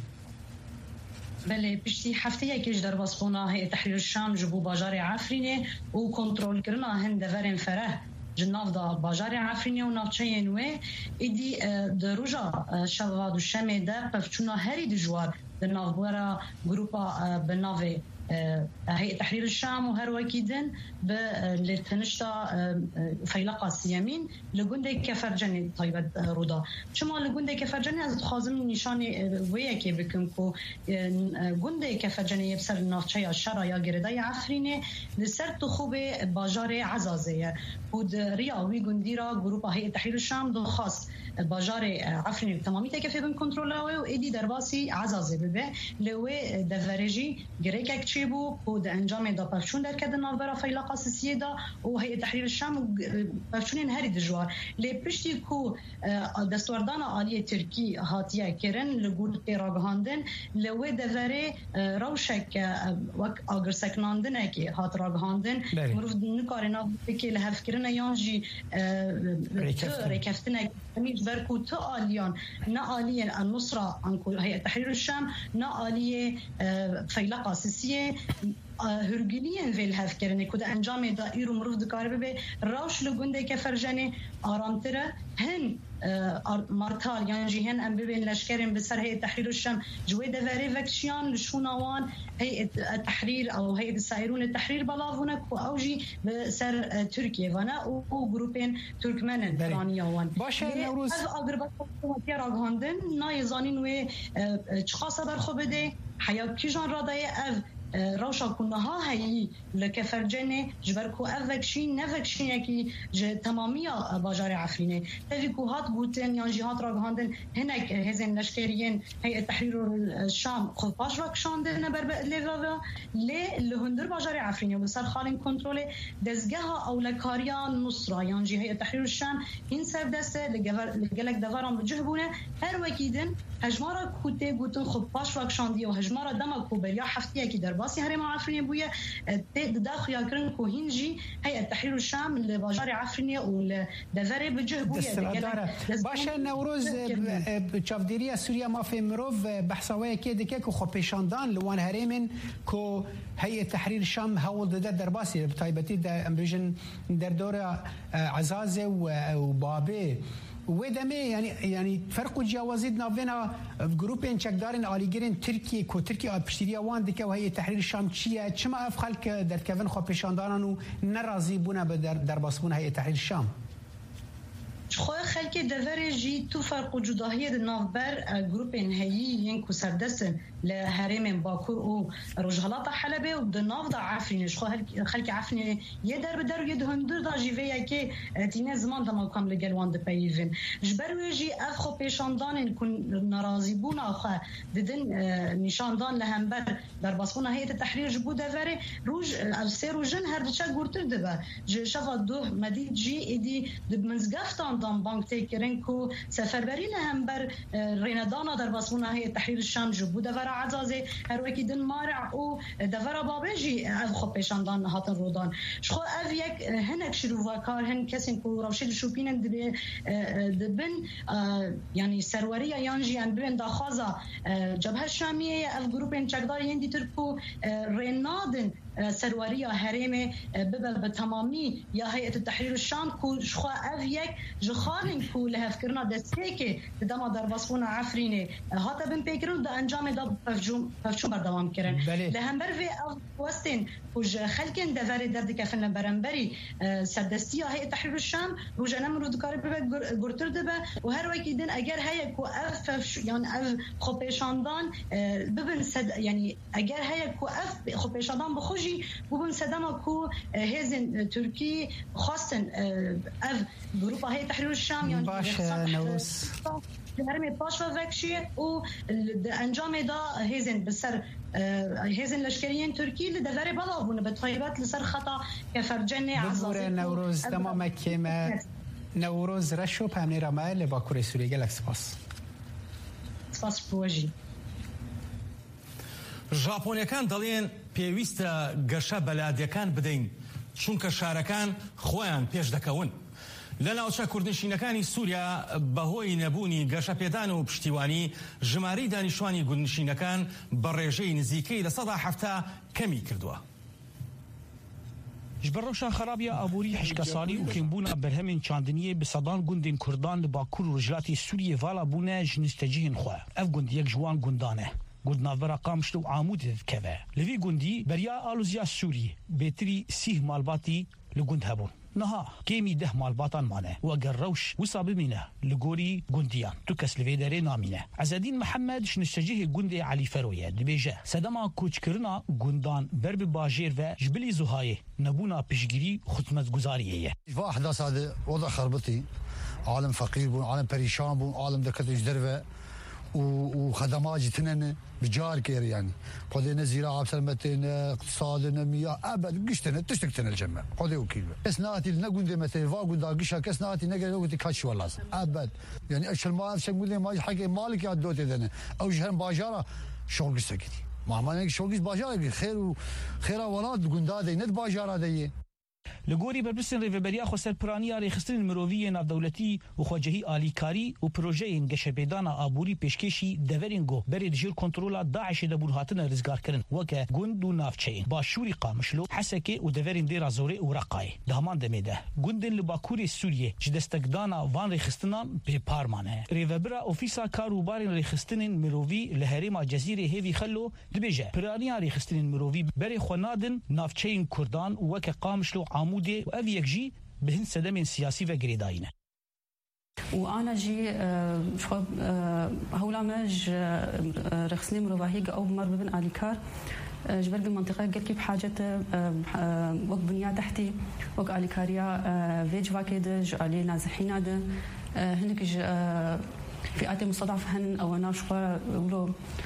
Speaker 14: بله پشتی هفته یکیش در باسپونا هیئت تحریر الشام جبو باجار عفرینه و کنترل کرنا هند ورن فره جناف دا باجار عفرینه و نافچه نوه ایدی در روژا شواد و شمه ده پفچونا هری دجوار در نافبورا گروپا بناوه هيئة تحرير الشام وهروكيدن لتنشتا فيلقا سيامين لجندي كفرجني طيبة رودا شما لجندي كفرجني از خازم نشاني وياكي بكمكو جندي كفرجني يبسر النافشة الشرا يا جرداي عفرينه لسر تخوبه باجار عزازية ود رياوي جنديرا جروب هيئة تحرير الشام دو خاص باجار عفرينه تمامي تكفي بن كنترولوي وإيدي درباسي عزازي ببه لوي دفرجي جريكك تشيبو ود انجام دا پفچون در کد ناوبرا فیلقا سیسیه دا و هيئة تحرير الشام پفچونین هری دجوار لی پشتی کو دستوردان عالی ترکی هاتیه کرن لگول راگهاندن لوی دفره روشک وک آگر سکناندن اکی هات راگهاندن مروف نکارنا بکی لحف کرن یانجی ریکفتن امیج برکو تو آلیان نا آلی النصرة انکو هيئة تحرير الشام نا آلی فیلقا سیسیه هرگلیان ویل هف کرنه کد انجام دا ایرو مروف دکاره به راش لگنده که فرجنه آرامتره هن مارتال یعنی هن ام ببین لشکرین بسر هيئة تحرير الشام جوی دواره وکشیان لشوناوان هيئة التحرير او هيئة السائرون التحرير بلاغونه و اوجی بسر ترکیه وانا او گروپین ترکمن فرانیاوان
Speaker 3: باشه نوروز
Speaker 14: از آگرباتی راگهاندن نایزانین و چخاصه برخو بده حیا کیجان رادای او روشا كنها هي لكفرجنه جبركو افكشين نفكشين كي تماميا باجار عفرينه تفيكو هات بوتن يعني جهات راغهاندن هناك هزن لشكريين هيئة تحرير الشام قفاش راكشاندن برب ليفا لهندر باجار عفرينه وصار خالين كنترول دزجها او لكاريا نصرة يعني هيئة تحرير الشام ان سر دسته لجلك دفارم بجهبونه هر وكيدن هجمارا كوتي بوتن خفاش راكشاندي وهجمارا دمكو بريا حفتيه كي باسی هرم عفرینه بویه داخل یاکرن کوهینجی هيئة تحرير الشام لباجار عفرینه و دفره بجه بویه
Speaker 3: باشه نوروز چافدیری سوریا ما في مروف بحثوای که دیگه که خو پیشاندان لوان هرمن کو هيئة تحرير الشام هول ده درباسي بتایبتی در امبیژن در دور عزازه و بابه ودمه يعني فرق جوازيد نافنا جروبين چکدارن عالیگرین ترکیه کو ترکیه پشتیری وان دکه و هي تحریر الشام چیه چما اف خلق در کفن خو پیشاندارن و ناراضی بونه به در باسبون هي تحریر الشام
Speaker 14: خو خلک دور جی تو فرق جداهی نافبر جروبين هي ينكو سردسن لهرم باكور او رجالات حلبه و دناف دا عفرين خو خلک عفرين يدر بدر يدهندر دا جيفيا كي تينا زمان دا مقام لجلوان د بيفن جبروجي اف خو پیشاندان كن ناراضي بونا خو ددن نشاندان لهمبر در باسونا هيئة التحرير جبو دفره روج السيرو جن هر دچا گورتر دبا شفا دو مدید جی ایدی دمنزگفتان دان بانک تیکرن کو سفربری لهمبر ريندانا در باسونا هيئة تحرير الشام جبو دفره عزازه هر وکی دن مارع او دفره بابجی اف خو پیشاندان هاتن رودان شخو اف یک هنک شروع کار هن کسین کو روشل شوپینن دبن يعني سروريه يانجي ان بين داخازا جبهه الشاميه اف جروبين چقدار يندي تركو رينادن سروارية هرمة ببا بتمامي يا هيئة التحرير الشام كو شخوا أفيك جخالن كو لها فكرنا دستيكي دما درباسبونا عفريني هاتا بن بيكرون دا أنجام دا بفجوم بردوام كرن لهم برفي وستين وج خلكن دفاري درد كفن برنبري سدستية هيئة تحرير الشام روجانا مرود كاري ببا قرطر دبا وهر وكي دين أجر هيا كو أف يعني أف خبيشاندان ببن سد يعني أجر هيا كو أف خبيشاندان بخوجي ببن سدما كو هزن تركي خاصن أف جروبا هيئة تحرير الشام يعني
Speaker 3: باش نوروز
Speaker 14: هرمي باشا فكشي و انجام دا هزن بسر هزن لشکریین ترکی لدوره بالا بونه به طایبات لسر خطا کفرجنه عزازی
Speaker 3: نوروز تمام کم نوروز رشو پامنی رامه لباکوری سوریه گلک
Speaker 14: سپاس بواجی
Speaker 4: ژاپۆنیەکان دەڵێن پێویستە گەشە بەلادیەکان بدەین چونکە شارەکان خۆیان پێش دەکەون لە ناوچە کوردنشینەکانی سووریا بەهۆی نەبوونی گەشە پێدان و پشتیوانی ژمارەی دانیشتوانی گوندنشینەکان بە ڕێژەی نزیکەی لە 170 کەمی کردووە.
Speaker 15: جبروشا خرابيا ابوري حشكا صالي وكيمبونا برهمين چاندنيه بصدان گوندين كردان لباكور ورجلاتي سوريا فالا بونا جنستجيهن خوا اف گوند يك جوان گوندانه گوند نافرا قامشتو عامود دكبه لوي گوندي بريا الوزيا سوري بيتري سيه مالباتي لگوند هبون نها كيمي ده مالباتان مانه واگر روش وصاب منه لغوري گونديان تو كس لفيدري نامينه عزادين محمد شنستجيه گوندي علي فرويه دبيجه سدما کوچکرنا گوندان برب باجير و جبلي زهايه نبونا پشگيري خدمت گزاريه
Speaker 16: واحد هذا وضع خربطي عالم فقير بون عالم پريشان بون عالم دكتش دربه وخدمات جتنن بجار كير يعني قضينا زراعة بسلمتين اقتصاد نمية أبد قشتنا تشتكتنا الجمع قضي وكيل كسناتي نقول دي مثلا واقول دا قشة كسناتي نقول وقت كاتش والله أبد يعني أشل ما أشل قول ما حكي مالك يا دوتي ذنا أو جهن باجارة شغل سكتي ما معناه شغل باجارة خير ولاد قنداد ند باجارة ديه
Speaker 15: لگوری بربرسن ریوبریا خو سرپرانی ریخستن مرووی ناو دولتی و خواجهی آلیکاری و پروژه گشبیدان آبوری پیشکشی دورینگو برید جیر کنترولا داعش دبون هاتن رزگار کرن وکه گوند و نافچین با شوری قامشلو حسکه و دورین دیر زوره و رقای دهمان دمیده گوندن لباکوری سوریه جدستگدانا وان ریخستنان به پارمانه ریوبرا اوفیسا کاروبارین ریخستن مرووی لهرما جزیره هیوی خلو دبیجه پرانی ریخستن مرووی بری خنادن نافچین کردان وکه قامشلو عمودي وأبي يجي بهن سدم سياسي وجريداينه.
Speaker 17: وأنا جي شو هولا مج رخصني مروهيج أو مر بين آليكار جبرد المنطقة قال كيف حاجة وق بنية تحتي وق آليكاريا فيج واكيد عليه نازحين هذا هناك فئات مستضعفة هن أو أنا شو ولو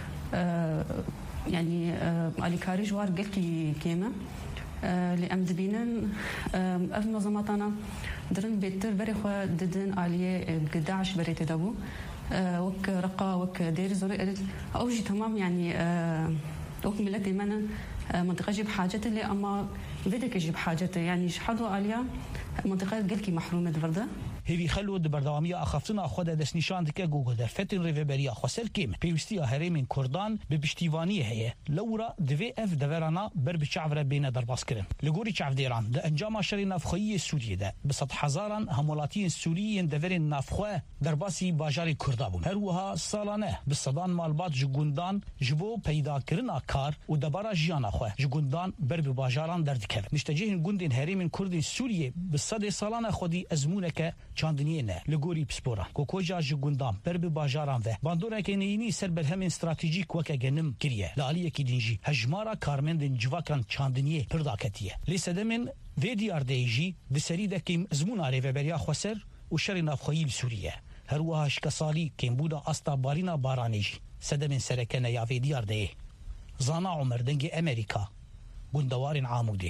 Speaker 17: يعني آليكاري جوار قال كيما لأمد بينن أف منظماتنا درن بيتر بري خو ددن عليه قداعش بري تدابو وك رقا وك دير زوري أوجي تمام يعني وك ملتي منا منطقة جيب حاجته اللي أما بدك يجيب حاجته يعني شحدوا عليها منطقة قلكي محرومة الفردة
Speaker 15: هیوی خلو د برداوامی اخافتنا خود دست نشان دکه گوگو در فتن ریوبریا خسر کیم پیوستی هرمین کردان به پشتیوانی هه لورا دوی اف دورانا بر بچعور بین درباس کرن لگوری چعو دیران د انجام شری نافخوی سوریه ده به 100,000 همولاتی سوریین دورین نافخو درباسی باجاری کردابون هر وها سالانه به صدان مالبات جگوندان جبو پیدا کرنا کار و دبارا جیانا خو جگوندان بر باجاران دردکه نشتجه گوندین هرمین کردین سوریه به صد سالانه خودی ازمونه چاندنیه نه لگوری پسپورا کوکوجا جگوندام بر باجاران و باندورا کنینی سر برهم استراتژیک وک گنم کریه لالیه کی دینجی هجمارا کارمندن جواکان چاندنیه پرداکتیه لیسدمن ویدیار دیجی د سریدکیم زمونا ریوبریا خسر و شر نافخوی سوریه هر وهاش کسالی کیم بودا استا بارینا بارانیجی سدمن سرکنه یا ویدیار دی زانا عمر دنگ امریکا گوندوارن عامودی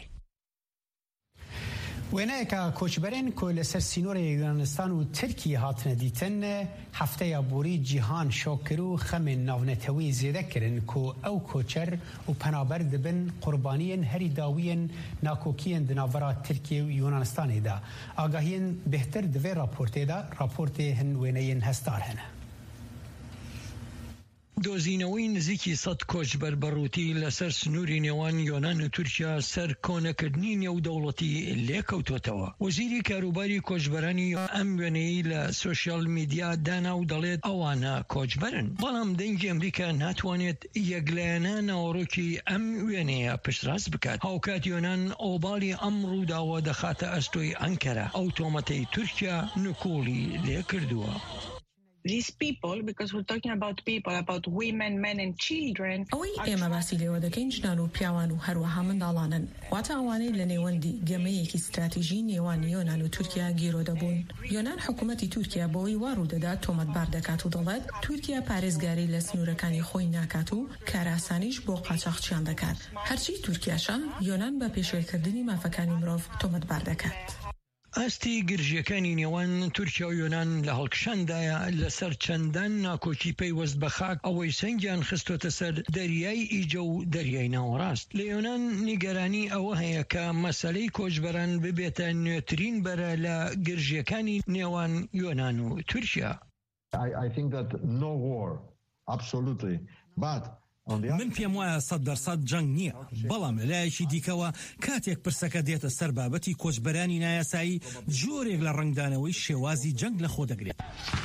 Speaker 3: وینایکا کوچبرین کل سر سینور یونانستان و ترکیه هاتن دیتن هفته بوری جهان شوکرو خم ناونتوی زیاده کرن کو او کوچر و پنابرد بن قربانین هری داوین ناکوکین دناورا ترکیه و یونانستان دا آگاهین بهتر دوی راپورت دا راپورت هن ویناین هستار هنه
Speaker 18: دۆزینەوەی نزیکی 100 کۆچبەر بەڕووتی لەسەر سنووری نێوان یۆنان و تورکیا سەر کۆنەکردنی نێودەوڵەتی لێکەوتوتەوە. وەزیری کاروباری کۆچبەرانی ئەم وێنەی لە سوشیال میدیا دانا و دەڵێت ئەوانە کۆچبەرن، بەڵام دەنگی ئەمریکا ناتوانێت یەکلایەنە ناوەڕۆکی ئەم وێنەیە پشتڕاست بکات. هاوکات یۆنان ئۆباڵی ئەم ڕووداوە دەخاتە ئەستۆی ئەنکەرە. ئەو تۆمەتەی تورکیا نکوڵی لێ کردووە.
Speaker 19: These people, because we're talking about people, about women, men and children.
Speaker 11: ئەوەی ئێمە باسی لێوە دەکەین ژنان و پیاوان و هەروەها منداڵانن، واتە ئەوانەی لە نێوەندی گەمەیەکی استراتیژی نێوان یۆنان و تورکیا گیرۆ دەبوون. یۆنان حکوومەتی تورکیا بۆی وارو دەدات تۆمەتبار دەکات و دەڵێت تورکیا پارێزگاری لە سنوورەکانی خۆی ناکات و کاراسانیش بۆ قاچاقچیان دەکات. هەرچی تورکیاشە یۆنان بە پێشێلکردنی مافەکانی مرۆڤ تۆمەتبار دەکات.
Speaker 18: ئاستی گرژیەکانی نێوان تورکیا و یۆنان لە هەڵکشاندایە لەسەر چەندان ناکۆکی پەیوەست بە خاک ئەوەی سەنگیان خستۆتە سەر دەریای ئیجە و دەریای ناوەڕاست. لە یۆنان نیگەرانی ئەوە هەیە کە مەسەلەی کۆچبەران ببێتە نوێترین بەرە لە گرژیەکانی نێوان یۆنان و تورکیا.
Speaker 20: I think that no war, absolutely, but
Speaker 4: من پێم وایە 100% جەنگ نییە، بەڵام لەلایەکی دیکەوە کاتێک پرسەکە دێتە سەر بابەتی کۆچبەرانی نایاسایی جۆرێک لە ڕنگدانەوەی شێوازی جەنگ لە خۆ دەگرێت.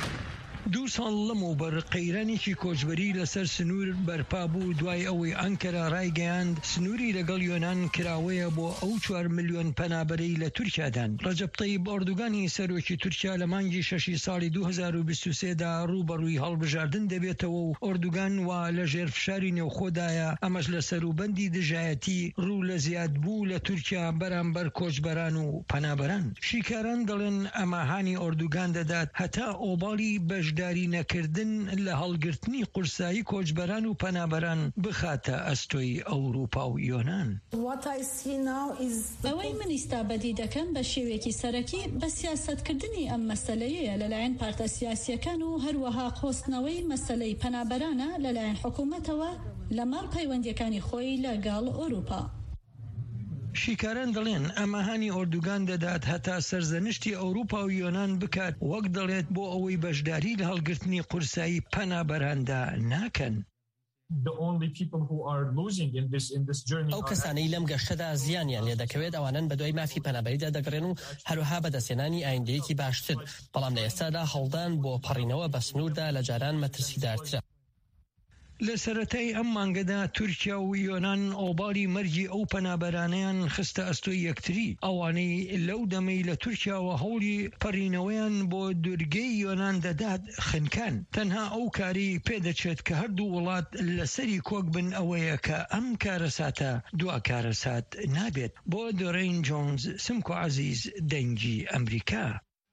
Speaker 18: 2 ساڵ لەمەوبەر قەیرانێکی کۆچبەری لەسەر سنوور بەرپا بوو دوای ئەوەی ئەنکەرا ڕایگەیاند سنووری لەگەڵ یۆنان کراوەیە بۆ ئەو 4 ملیۆن پەنابەرەی لە تورکیادان. ڕەجەب تەیب ئەردوگانی سەرۆکی تورکیا لە مانگی 6 ساڵی 2023دا ڕوبەڕووی هەڵبژاردن دەبێتەوە و ئەردوگان وا لە ژێرفشاری نێوخۆدایە ئەمەش لە سەروبەندی دژایەتی ڕوو لە زیادبوو لە تورکیا بەرامبەر کۆچبەران و پەنابەران. شیکاران دەڵێن ئەماهانی ئەردوگان دەدات هەتا ئۆباڵی بەشداری نەکردن لە هەڵگرتنی قورسایی کۆچبەران و پەنابەران بخاتە ئەستۆی ئەوروپا و یۆنان.
Speaker 21: ئەوەی من ئیستا بەدی دەکەم بە شێوەیەکی سەرەکی بە سیاسەتکردنی ئەم مەسەلەیە لەلایەن پارتە سیاسیەکان و هەروەها خۆستنەوەی مەسەلەی پەنابەرانە لەلایەن حکوومەتەوە لەمەڕ پەیوەندیەکانی خۆی لەگەڵ ئەوروپا.
Speaker 18: شیکاران دەڵێن ئەماهانی ئۆردوگان دەدات هەتا سەرزەنشتی ئەوروپا و یۆنان بکات وەک دەڵێت بۆ ئەوەی بەشداری لە هەڵگرتنی قورسایی پەنابەراندا ناکەن.
Speaker 13: ئەو کەسانەی لەم گەشتەدا زیانیان لێ دەکەوێت ئەوانن بە دوای مافی پەنابەریدا دەگەڕێن و هەروها بەدەستێنانی ئایندەیەکی باشتر، بەڵام لە ئێستادا هەڵدان بۆ پەڕینەوە بە سنووردا لە جاران مەترسیدارترە.
Speaker 18: لە سەرەتای ئەم مانگەدا تورکیا و یۆنان ئۆباڵی مەرجی ئەو پەنابەرانەیان خستە ئەستۆی یەکتری. ئەوانەی لەو دەمەی لە تورکیاوە هەوڵی پەڕینەوەیان بۆ دوورگەی یۆنان دەدات خنکان. تەنها ئەو کاری پێدەچێت کە هەردوو وڵات لەسەری کۆک بن ئەوەیە کە ئەم کارەساتە دوا کارەسات نابێت. بۆ دۆرەین جۆنز سمکۆ عەزیز دەنگی ئەمریکا.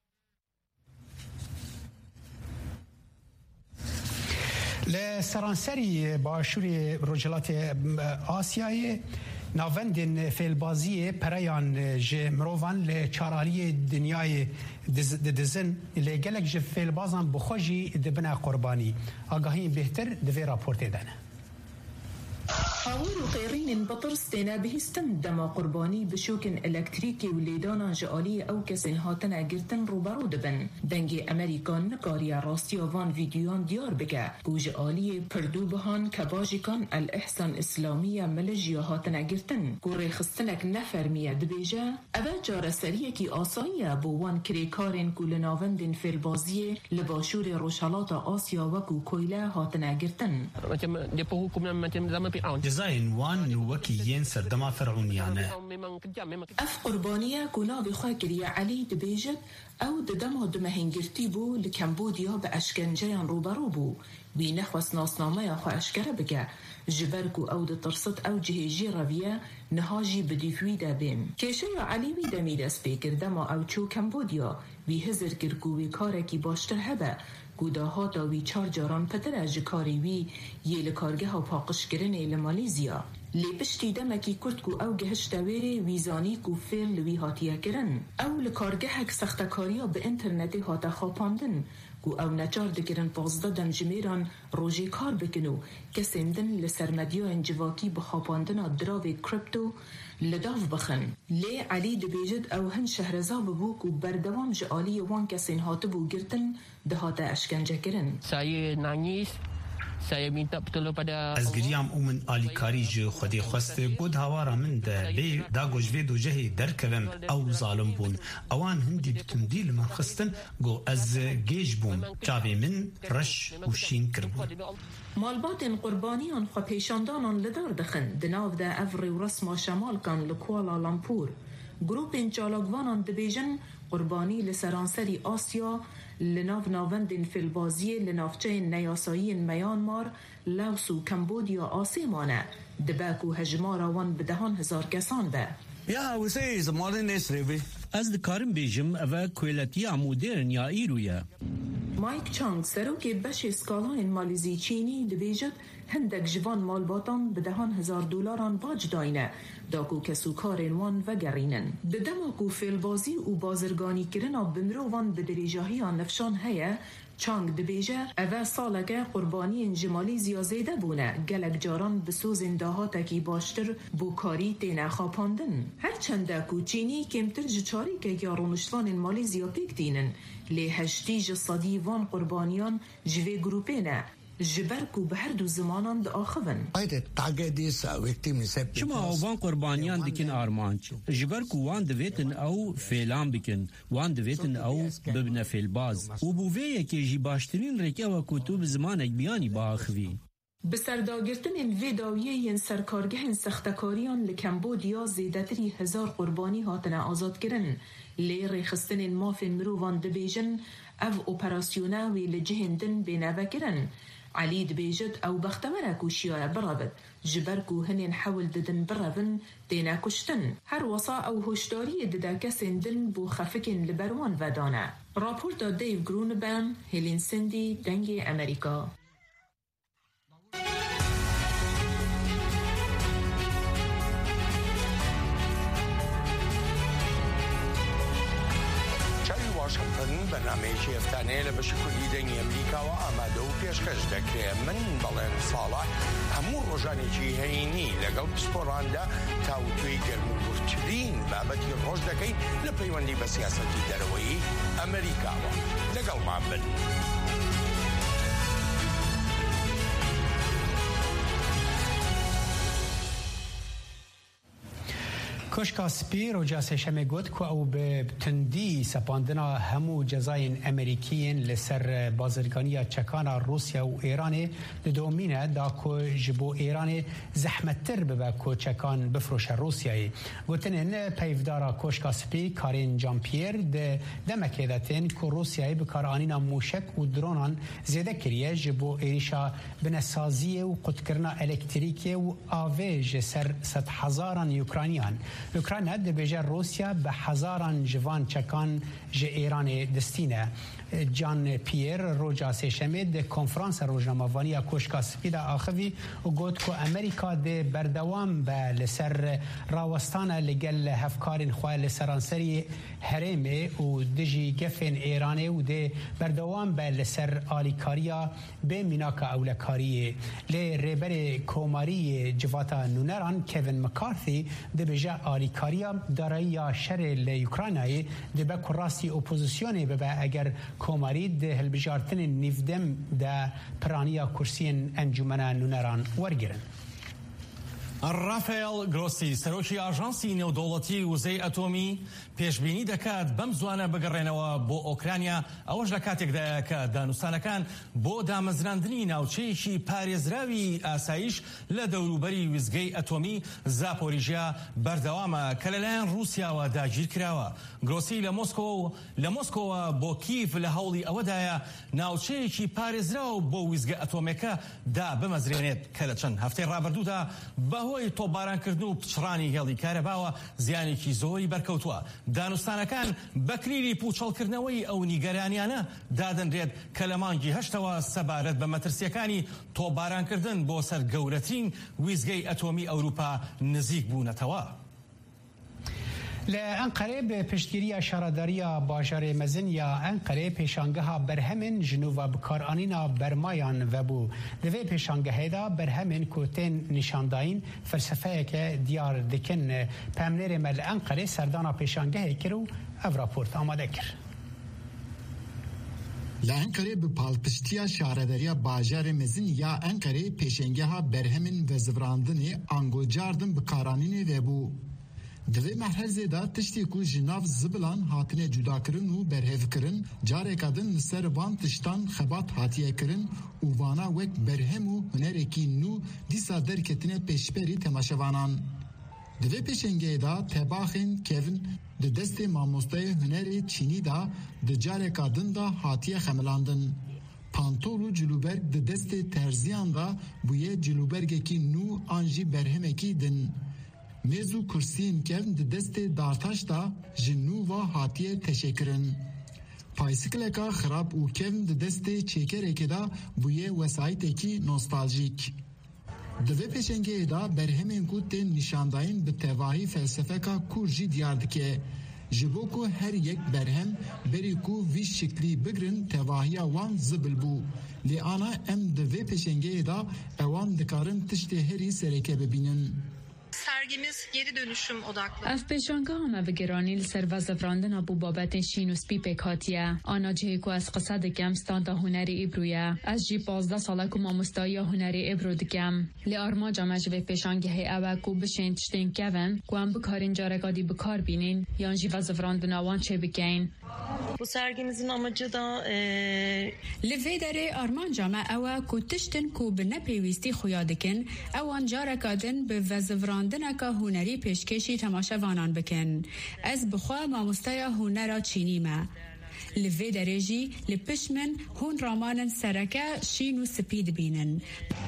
Speaker 3: لە سەرانسەری باشووری ڕۆژهەڵاتی ئاسیایê navendên fêlbaziyê pereyan ji mirovan li çaraliyê dinyayê didizin lê gelek ji fêlbazan bi xwe jî dibine qurbanî. Agahiyên bêhtir di vê raportê de ne.
Speaker 7: هاور و قيرين بطرس تينا بهستن دما قرباني بشوكن الكتريكي وليدانا جالي او كسن هاتنا جرتن روبرو دبن دنجي امريكان نقاريا راستيا فان فيديوان ديار بكا كوج آلي پردو بهان كباجيكان الاحسان اسلامية ملجيا هاتنا جرتن كوري خستنك نفرمية دبيجا اوه جار سريكي آسايا بوان كريكارن كولناوندن في البازية لباشور روشالات آسيا وكو كويلا هاتنا جرتن
Speaker 3: جزاين وان وكيين سردما فرعونيانه
Speaker 7: اف قربانيه كونا بخاكريا علي دبيجت او ددما دمهنگرتي بو لكمبوديا باشكنجيان روبرو بو بينخوص ناسنامه خو اشكره بكا جبركو او دترصت او جهيجي ربيا نهاجي بديفوي دابيم كيشيا علي بي دميدس بيكر دما او چو كمبوديا بيهزر كركو بكاركي باشتر هبا گوداهاتا وی 4 جاران پتر از کاری وی یه لکارگه ها پاقش کرنه لمالیزیا لی پشتی دمکی کرد کو او گهشت ویره ویزانی کو فیل لوی هاتیه کرن او لکارگه هک سختکاریا به انترنتی هاتا خواباندن کو او نچار دکرن 15 دم جمیران روژی کار بکنو کسیندن لسرمدیا انجواکی بخواباندن دراوی کریپتو لداف بخن لی علی دبیجد او هن شهرزا ببوک و بردوام جعالی وان کسین هاتبو گرتن ده هاتا اشکنجه کرن
Speaker 22: Saya nangis,
Speaker 3: از گریام او من آلیکاری جو خودی خواسته بود هوارا من ده بی دا گوجوی دو جهی درکوم او ظالم بون اوان هندی بتندی لمن خستن گو از گیج بون جاوی من رش و شین کربون
Speaker 7: مالبات قربانیان خو پیشاندانان لدار دخن دناو ده افری و رسما شمال کان لکوالا لامپور گروپ چالاگوانان دبیجن قربانی لسرانسری آسیا لناو ناوندین فیلبازی لنافچه نیاسایی میانمار لاوس و کمبودیا آسیمانه دباکو هجمارا وان بدهان هزار کسان به
Speaker 5: از دکارم بیجم اوه کویلتی مدرن یا ایرویه
Speaker 7: مایک چانگ سروک بش اسکالای مالیزی چینی دبیجد هندک جوان مالباتان بدهان $1000 باج داینه داکو کسوکارین وان و گرینن ددماکو فیلبازی و بازرگانی کرنا بمروان بدریجاهی نفشان هیا چانگ دبیجه اوه سالگه قربانی جمالی زیازیده بونه گلک جاران بسوز انداهاتکی باشتر بوکاری تینه خاپاندن هرچنده کو چینی کمتر جچاری که یارونشتوان مالی زیاپیک دینن لی هشتیج صدی وان قربانیان جوی گروپینه جبرکو به هر دو زمانان ده آخوان
Speaker 5: شما وان قربانیان دکن آرمانچ جبرکو وان دویتن او فیلان بکن وان دویتن او ببنه فیلباز و بوویه که جی باشترین رکه و کتوب زمانک بیانی با آخوی
Speaker 7: بسرداگرتن این ویداویه سرکارگه سختکاریان لکمبودیا زیدتری 1000 قربانی هاتن آزاد کرن لی ریخستن مافن مرووان دبیجن او اپراسیوناوی لجهندن بیناوه کرن علی دبیجت او بختورکو شیاره برابد جبرکو هنین حول ددن برابن دینا کشتن هر وصا او هشداری ددا کسین دن بو خفکن لبروان ودانه راپورتا دیو گرونبان هیلین سندی دنگ امریکا
Speaker 1: برنامه‌ی افتانه لباش کلی دنی امریکا و آماده و پیشکش دکره من بلند صالح همون روزانی چی هینی لگل پسپوراندا تاوتوی گرم و برچلین بابتی روز دکی لپیوندی به سیاستی دروی امریکا و لگل معبد
Speaker 3: کشکا سپی روزا سهشنبه گفت که او به تندی سپاندنا همو جزاین امریکیین لسر بازرگانی چکان روسیا و ایران دومینه دا که جبو ایران زحمت تر ببه که چکان بفروش روسیایی گوتنین پیفدارا کشکا سپی کارین جامپیر دمکه داتین که روسیایی بکار آنینا موشک و درونان زیده کریه جبو ایریشا بنسازی و قدکرنا الکتریکی و آویج سر 100,000 یوکرانیان اوکراین دبیجه روسیا به 1000 جوان چکان ج ایران دستینه جان پیر روزا سهشنبه د کنفرانس روزنامه‌وانی کشکا سپید آخوی و گفت که امریکا د بردوام به لسر راوستان لگل هفکارین خواه لسرانسری هرمه و دجی گفن ایرانه و د بردوام به لسر آلیکاریا به میناک اولکاری لی ریبر کوماری جواتا نونران کوین مکارثی دبیجه آلیکاریا دارایی شر لیوکرانای دبه کراستی اپوزیسیونی ببه اگر کوماری ده هلبجارتن نیفدم ده پرانیا کرسین انجمن نونران ورگرن
Speaker 4: رافائيل غروسي سروشي آژانسی نێودەوڵەتی وزەی ئەتۆمی پێشبینی دەکات بەم زوانە بگەڕێنەوە بۆ ئۆکرانیا ئەوەش لە کاتێکدایە کە دانوستانەکان بۆ دامەزراندنی ناوچەیەکی پارێزراوی ئاسایش لە دەوروبەری وزگەی ئەتۆمی زاپۆریژیا بەردەوامە کە لەلایەن رووسیاوە داگیر کراوە. گرۆسی لە مۆسکۆوە بۆ کیف لە هەوڵی ئەوەدایە ناوچەیەکی پارێزراو بۆ وزگە ئەتۆمەکە دا بمەزرێنێت کە لە چەند هەفتەی ڕابردوودا بەهۆی تۆپبارانکردن و پچڕانی هێڵی کارەباوە زیانێکی زۆری بەرکەوتووە. دانوستانەکان بەکریری پوچەڵکردنەوەی ئەو نیگەرانیانە دادەنرێت کە لە مانگی هەشتەوە سەبارەت بە مەترسیەکانی تۆپبارانکردن بۆ سەر گەورەترین ویزگەی ئەتۆمی ئەوروپا نزیک بوونەتەوە.
Speaker 3: لأنقرة بپشتگیری شارداری باجار مزن یا انقرة پیشانگه برهمن جنوب بکارانینا برمایان و بو دوی پیشانگه دا برهمن کوتین نشانداین فلسفه که دیار دکن پامنر مل انقرة سردانا پیشانگه کرو او راپورت آماده کر.
Speaker 2: لانکره به پالپشتیا شاردریا باجار مزن یا انکره پیشنگها برهمن و زفراندن انگوجاردن بکارانین وبو دوی مرحله دا تشتی کو جناف زبلان هاتنه جدا کرن و برهف کرن جاره کدن سر وان تشتان خبات هاتیه کرن و وانا وک برهم و هنرکی نو دیسا درکتنه پیشبری تماشوانان دوی پیشنگه دا تباخین کevin د دست ماموستای هنری چینی دا د جاره کدن دا هاتیه خملاندن پانتولو جلوبرگ د دست ترزیان دا بویه جلوبرگ کی نو آنجی برهمه کی دن میزو کرسین کevin د دست دارتاش دا جنو و هاتیه تشکرن پایسکلکا خراب و kevin د دست چیکره که دا بویه وسایت کی نوستالژیک دوی پیشنگه دا برهمین کو تین نشانداین به تواهی فلسفه کا کورجی دیارد که جبو کو هر یک برهم بری کو ویش شکلی بگرن تواهی وان زبل بو لی آنا ام دوی پیشنگه دا اوان دکارن تشت هری سرکه ببینن
Speaker 22: sergimiz geri dönüşüm odaklı.
Speaker 6: اف پیشانگاه همه وگرانی لسر وزفراندن ابو بابت شین و سپی پیکاتیه آنا جهی کو از قصه دکم ستانتا هنری ابرویه از جی 15 ساله کو ماموستایی هنری ابرو دکم لی آرما جامع جوی پیشانگه اوه کو بشین تشتین کون کو هم بکارین جارگادی بکار بینین یان جی وزفراندن آوان چه بکین
Speaker 22: Bu sergimizin amacı da
Speaker 23: لفیدره آرمان جامع اوه کو تشتن کو به نپیویستی خویادکن اوان جارگادن به وزفراندن که هنری پیشکشی تماشاوانان بکن از بخوا ماموستای هنرا چینی ما لفیدره جی لپشمن هون رامانن سرکه شین و سپید بینن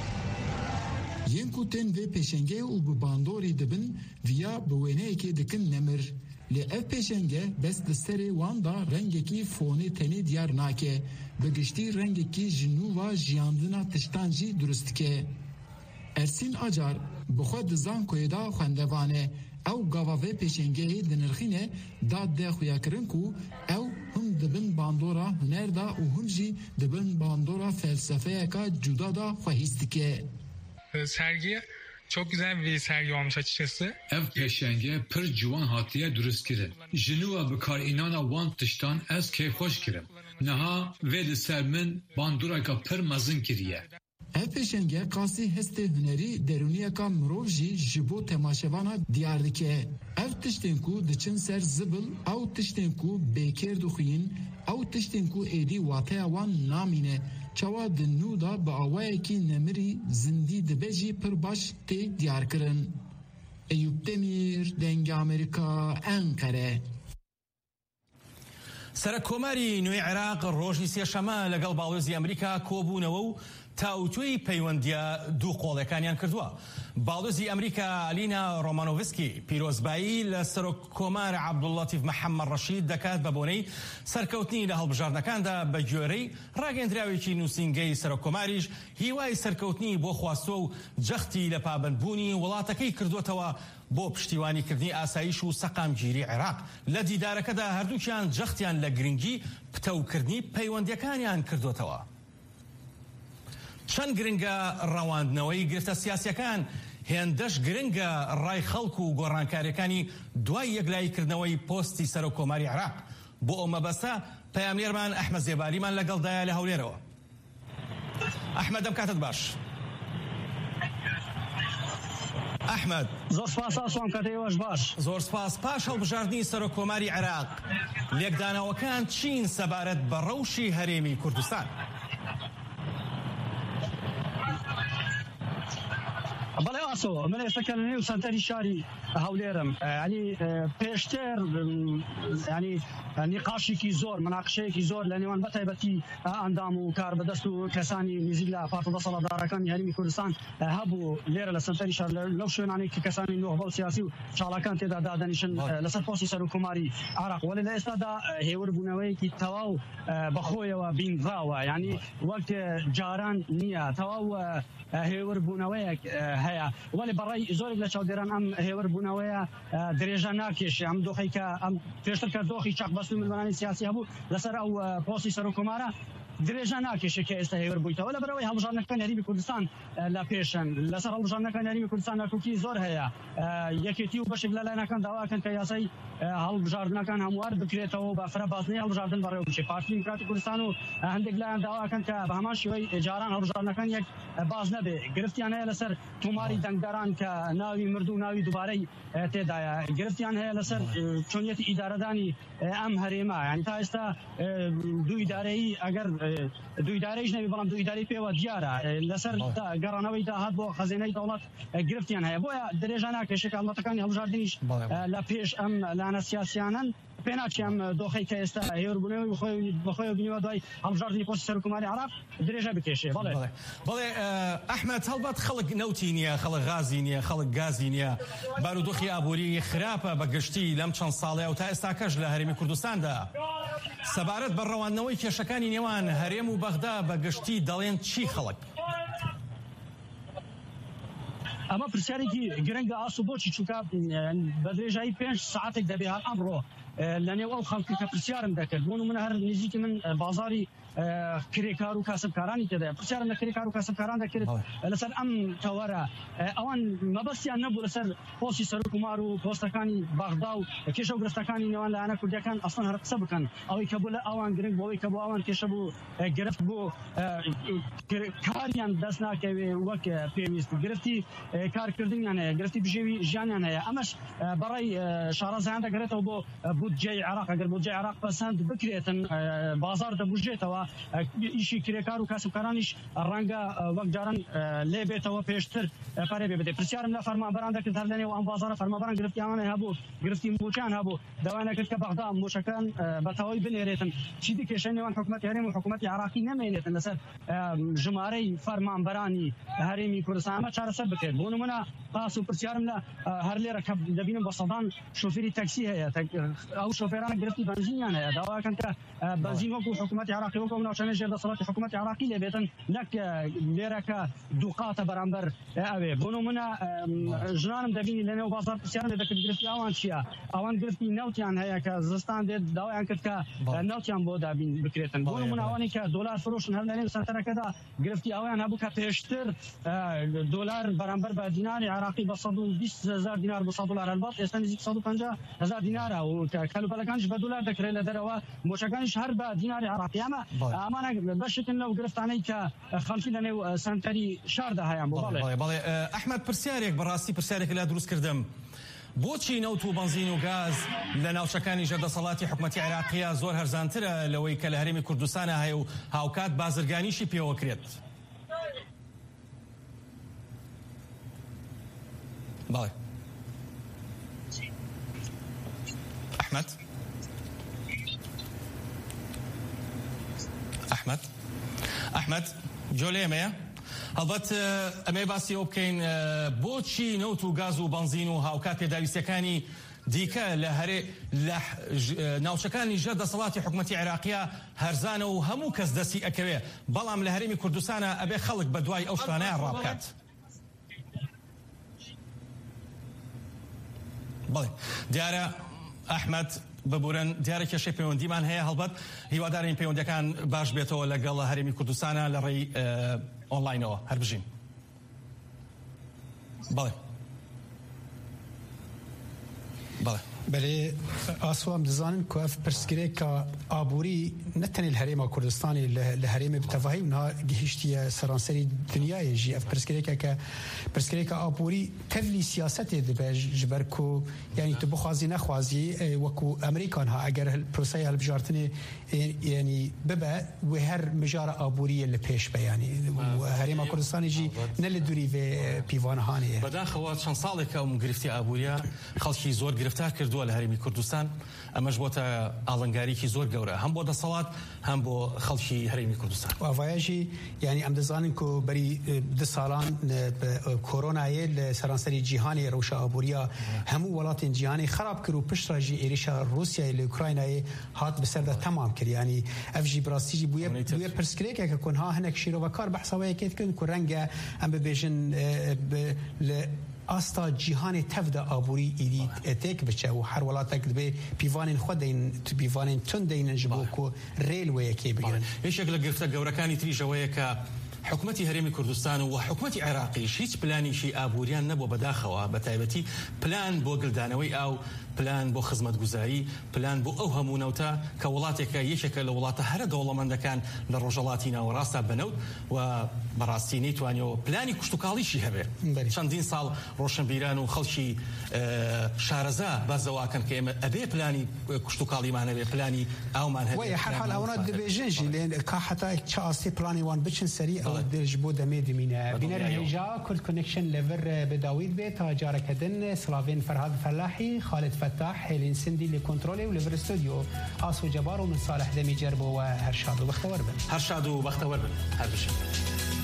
Speaker 2: ین کو تن و پیشنگه و به باندوری دبن ویا بوینه که دکن نمر لی اف پیشنگه بس دستری وان دا رنگی کی فونی تنی دیار ناکه بگشتی رنگی کی جنو و جیاندنا تشتانجی درست که ارسین آجار بخود زان کوی دا خواندوانه او گاواوه پیشنگه دنرخینه داد ده خویا کرن کو او هم دبن باندورا هنر دا و هم جی دبن باندورا فلسفه که جدا دا خواهیستی که
Speaker 24: sergi çok güzel bir sergi olmuş açıkçası.
Speaker 25: Ev peşenge pır civan hatiye dürüst kirin. Jinuva bikar inana wan tiştan ez keyf hoş kirim. Neha ve li ser min banduraka pır mezin kiriye.
Speaker 2: Ev peşenge kasi heste hüneri deruniye ka mirov jî ji bo temaşevana diyar dike. Ev tiştên ku diçin ser zibil ew tiştên ku bêkêr dixwîn ew tiştên ku êdî wateya wan namîne. Çawa di nû da bi awayekî nemirî zindî dibe jî pir baş tê diyar kirin. Eyüp Demir, Dengê Amerîka, Ankara.
Speaker 4: سەرکۆماری نوێی عێراق ڕۆژی سێشەمە لەگەڵ باڵۆزی ئەمریکا کۆبوونەوە و تاوتوی پەیوەندیە دوو قۆڵەکانیان کردووە. باڵۆزی ئەمریکا ئالینا ڕۆمانۆڤسکی پیرۆزبایی لە سەرکۆمار عەبدوڵڵەتیف محەممەد ڕەشید دەکات بە بۆنەی سەرکەوتنی لە هەڵبژاردنەکاندا بە گوێرەی ڕاگەندراوێکی نووسینگەی سەرکۆماریش هیوای سەرکەوتنی بۆ خواستووە و جەختی لە پابەندبوونی وڵاتەکەی کردوتەوە بۆ پشتیوانیکردنی ئاسایش و سەقامگیری عێراق. لە دیدارەکەدا هەردووکیان جەختیان لە گرنگی پتەوکردنی پەیوەندیەکانیان کردوتەوە. چەند گرنگە ڕەواندنەوەی گرفتە سیاسیەکان هێندەش گرنگە ڕای خەڵک و گۆڕانکاریەکانی دوای یەکلایکردنەوەی پۆستی سەرۆکۆماری عێراق. بۆ ئەو مەبەستە پەیامنێرمان ئەحمەد زێباریمان لەگەڵدایە لە هەولێرەوە. ئەحمەد دەم کاتت باش. ئەحمەد
Speaker 26: زۆر سپاس ئاسوان کاتێوەش باش.
Speaker 4: زۆر سپاس. پاش هەڵبژاردننی سەرۆکۆماری عێراق لێکدانەوەکان چین سەبارەت بە ڕەوشی هەرێمی کوردستان.
Speaker 26: بەڵێ ئاسۆ من ئێستاکە لە نێو سەنتەری شاری هەولێرم ینی پێشتر ینی نیقاشێکی زۆر مناقشەیەکی زۆر لە نێوان بەتایبەتی ئەندام و کار بەدەست و کەسانی نزیک لە 15 سەڵاتدارەکانی هەرێمی کوردستان هەبوو لێرە لە سەنتەری شار لەو شوێنانەی کە کەسانی نۆخبەڵ سیاسی و چاڵەکان تێدا دادەنیشن لەسەر پۆستی سەرۆکۆماری عێراق وەلی لە ئێستادا هێوربوونەوەیەکی تەواو بەخۆیەوە بینراوە ینی وەک جاران نییە تەواو هێوربوونەوەیەک هەیە وەلی بەڕای زۆرێک لە چاودێران ئەم هێوربوونەوەیە درێژە ناکێشێ ئەم دۆخی کە ئەم پێشتر کە دۆخی چاقبەست و ملمانانی سیاسی هەبوو لەسەر ئەو پۆستی سەرۆکۆمارە درێژە ناکێشێت کە ئێستا هێور بوویتەوە لە بەرەوەی هەڵبژاردنەکان یاریمی کوردستان لە پێشن لەسەر هەڵبژاردنەکان یاریمی کوردستان ناکۆکی زۆر هەیە یەکێتی و بەشێک لەلایەنەکان داواکەن کە یاسای هەڵبژاردنەکان هەموار بکرێتەوە بە فرەبازنەی هەڵبژاردن بەڕێوە بچێت پارتی دیموکراتی کوردستان و هەندێک لایەن داواکەن کە بە هەمان شێوەی جاران هەڵبژاردنەکان یەک باز نەبێ گرفتیان هەیە لەسەر تۆماری دەنگداران کە ناوی مردو و ناوی دووبارەی تێدایە گرفتیان هەیە لەسەر چۆنیەتی ئیدارەدانی ئەم هەرێمە یعنی تا ئێستا دوو ئیدارەی ئەگەر دوو ئیدارەیش نەبی بەڵام دوو ئیدارەی پێوە دیارە لەسەر گەڕانەوەی داهات بۆ خەزینەی دەوڵەت گرفتیان هەیە بۆیە درێژە ناکێشێت هەڵبژاردنەکانی هەڵبژاردنیش لە پێش ئەم لانە سیاسیانن پێناچیان دۆخەی کە ئێستا هێوربوونەوەی بەخۆی بنیوە دوای هەڵبژاردنی پۆستی سەرۆکوماری عراق درێژە بکێشێ
Speaker 4: بەڵێ ئەحمەد هەڵبەت خەڵک نەوتی نییە خەڵک غازی نییە خەڵک گازی نییە بارودۆخی ئابووری خراپە بەگشتی لەم چەند ساڵەیە و تا ئێستا کەش لە هەرێمی کوردستاندا سەبارەت بە ڕەوانەوەی کێشەکانی نێوان هەرێم و بەغدا بەگشتی دەڵێن چی خەڵک
Speaker 26: ئەمە پرسیارێکی گرنگە ئاسو بۆچی چووکە بە درێژایی 5 ساعتێک دەبێ هەر ئەمڕۆ لە نێو ئەو خەڵکی کە پرسیارم دەکرد بۆ نمونە هەر نزیکی من بازاری کرێکار و کاسبکارانی تێدایە پرسیارم لە کرێکار و کاسبکاران دەکرد لەسەر ئەم تەوەرە ئەوان مەبەستیان نەبوو لەسەر پۆستی سەرۆکومار و پۆستەکانی بەغدا و کێشە و گرفتەکانی نێوان لایەنە کوردیەکان ئەسڵەن هەر قسە بکەن ئەوەی کە بوو لە ئەوان گرنگ بۆ ئەوەی کە بۆ ئەوان کێشە بوو گرفت بۆ کاریان دەست ناکەوێ وەک پێویست گرفتی کارکردنیان هەیە گرفتی بژێوی ژیانیان هەیە ئەمەش بەڕای شارەزایان دەگرێتەوە بۆ بودجەی عراق ئەگەر بودجەی عراق پەسەند بکرێتن بازار دەبوژێتەوە ئیشی کرێکار و کاسبکارانیش ڕەنگە وەک جاران لێ بێتەوە پێشتر پارێ بێ بدەێت پرسیارم لە فەرمانبەران دەکرد هەر لەنێو ئەم بازارە فەرمانبەران گرفتیانە هەبوو گرفتی موچان هەبوو داوای نەکرد کە بەغدا موچەکان بەتەواوی بنێرێتن چی کێشە نێوان حکوومەتی هەرێم و حکوومەتی عراقی نەمێنێتن لەسەر ژمارەی فەرمانبەرانی هەرێمی کوردستان ئەمە چارەسەر بکرێت بۆ نمونە پاس و پرسیارم لە هەر لێرە کە دەبینم بە سەدان شۆفێری تاکسی هەیە ئەو شۆفێران گرفتی بنزینیان هەیە داواکەن کە بنزین وەکو حکوومەتی عراقی وەکو ناوچەکانی ژێردەسەڵاتی حکوومەتی عراقی لێبێتن نەک لێرە کە دووقاتە بەرامبەر ئەوێ بۆ نمونە ژنانم دەبینی لەنێو بازار پرسیارم لێ دەکرد گرفتی ئەوان چییە ئەوان گرفتی نەوتیان هەیە کە زستان دێت داوایان کرد کە نەوتیان بۆ دابین بکرێتن بۆ نمونە ئەوانی کە دۆلار فرۆشن هەر لەنێو سەنتەرەکەدا گرفتی ئەویان هەبوو کە پێشتر دۆلار بەرامبەر بە دیناری عراقی بە 120,000 دینار بۆ $100 هەلبەت ئێستا نزیک 150,000 دینارە و کەلوپەلەکانیش بە دۆلار دەکرێت لە دەرەوە موچەکانیش هەر بە دیناری عراقی ئەمانە بەشێکن لەو گرفتانەی کە خەڵکی لەنێو سەنتەری شاردا هەیە
Speaker 4: بەڵێ ئەحمەد پرسیارێک بەڕاستی پرسیارێک لا دروست کردم بۆچی نەوت و بنزین و گاز لە ناوچەکانی ژێردەسەڵاتی حکوومەتی عێراقیە زۆر هەرزانترە لەوەی کە لە هەرێمی کوردستانە هەیە و هاوکات بازرگانیشی پێوە کرێت بەڵێ ئەحمەد جۆلێمەیە هەڵبەت ئەمێ باسی ئەو بکەین بۆچی نەوت و گاز و بنزین و هاوکات پێداویستەکانی دیکە لە ناوچەکانی ژێردەسەڵاتی حکوومەتی عێراقیە هەرزانە و هەموو کەس دەستی ئەکەوێ بەڵام لە هەرێمی کوردستانە ئەبێ خەڵک بە دوای ئەو شتانەیان ڕابکات بەڵێ دیارە ئەحمەد ببورن دیارە کێشەی پەیوەندیمان هەیە هەڵبەت هیوادارین پەیوەندیەکان باش بێتەوە لەگەڵ هەرێمی کوردستانە لە ڕێی ئۆنلاینەوە هەر بژین بەڵێ
Speaker 3: بەێ ئاسوام دەزانن کو ئەف پرسگرێکە ئابووری نەتەنێ هەرێما کوردستانی لە هەرێمە بتەڤاهی ونا گەهشتیە سەرانسەری دنیایەژی ئەف پرسگرێکە کە پرسگرێکە ئابووری تەڤلی سیاسەتێ دەبێ ji ber ku yani tu bixwazî nexwazî wekû Amerîkan ha eger proseya hilbijartinê yani bibe wê her mijara abûriyê li pêş be yani herêma Kurdistanê jî ne li durî vê pîvanahanê ye
Speaker 4: bedaxewa çend saleka em girîftî abûriya xelkî zor giriftar kردووە لە هەرێمی کوردستان ئەمەش بۆتە ئاڵنگاریکی زۆر گەورە هەم بۆ دەسەڵات هەم بۆ خەڵکی هەرێمی کوردستان
Speaker 3: ئاڤایەژی یعنی ئەم دەزانن کو بەری دە ساڵان کۆرۆنایە لە سەرانسەری جیهانی ڕەوشە ئابووریە هەموو وڵاتین جیهانی خراپ کرد و پشتڕژی ئێریشە رووسیای لە ئوکراینایە هات بەسەردا تەمام کرد ینی ئەفژی براستیژی بووە پرسکرێکێکە کۆنها هەنێک شیرۆڤەکار بەحسەوەیەکێت کرد کو ڕەنگە ئەم ببێژن استا جهان تفدا ابوري ایدی اتک بچه و هر ولاتک به پیوان خودین پیوان تندین جبوکو ریلوی کی بگیرن
Speaker 4: هیچ شکل گرفته گورکانی تریجوی که حکومتی هەرێمی کوردستان و حکومتی عێراقیش هیچ پلانیشی ئابووریان نەبووە بەداخەوە بە تایبەتی پلان بۆ گلدانەوەی ئاو پلان بۆ خزمەتگوزاری پلان بۆ ئەو هەموو نەوتە کە وڵاتێکە یەکێکە لە وڵاتە هەرە دەوڵەمەندەکان لە ڕۆژهەڵاتی ناوەڕاستە بنەوت و بەڕاستی نەیتوانیەوە پلانی کوشتوکاڵیشی هەبێ چەندین ساڵ ڕۆشنبیران و خەڵکی شارەزا بەزەواکەن کە ئێمە ئەبێ پلانی کوشتوکاڵیمان هەبێ پلانی ئاومان هەبێ
Speaker 3: هەر حاڵ ئەوە دەبێژێنژی لێن کا حتا چاستی پلانی وان بچن سەری ئەو دژ بۆ دەمێ دمینە بینەر هێژا کورد کنکشن لەڤر بەداوید بێت تا جارەکەدن سلاڤین فەرهاد فەلاحی خالد فتاح هێلین سندی لە کۆنترۆلی و لەڤر استودیۆ ئاسو جەبار و من صالح دەمی جەربەوە هەر شاد و بەختەوەر بن
Speaker 4: هەر شاد و بەختەوەر بن هەر بشن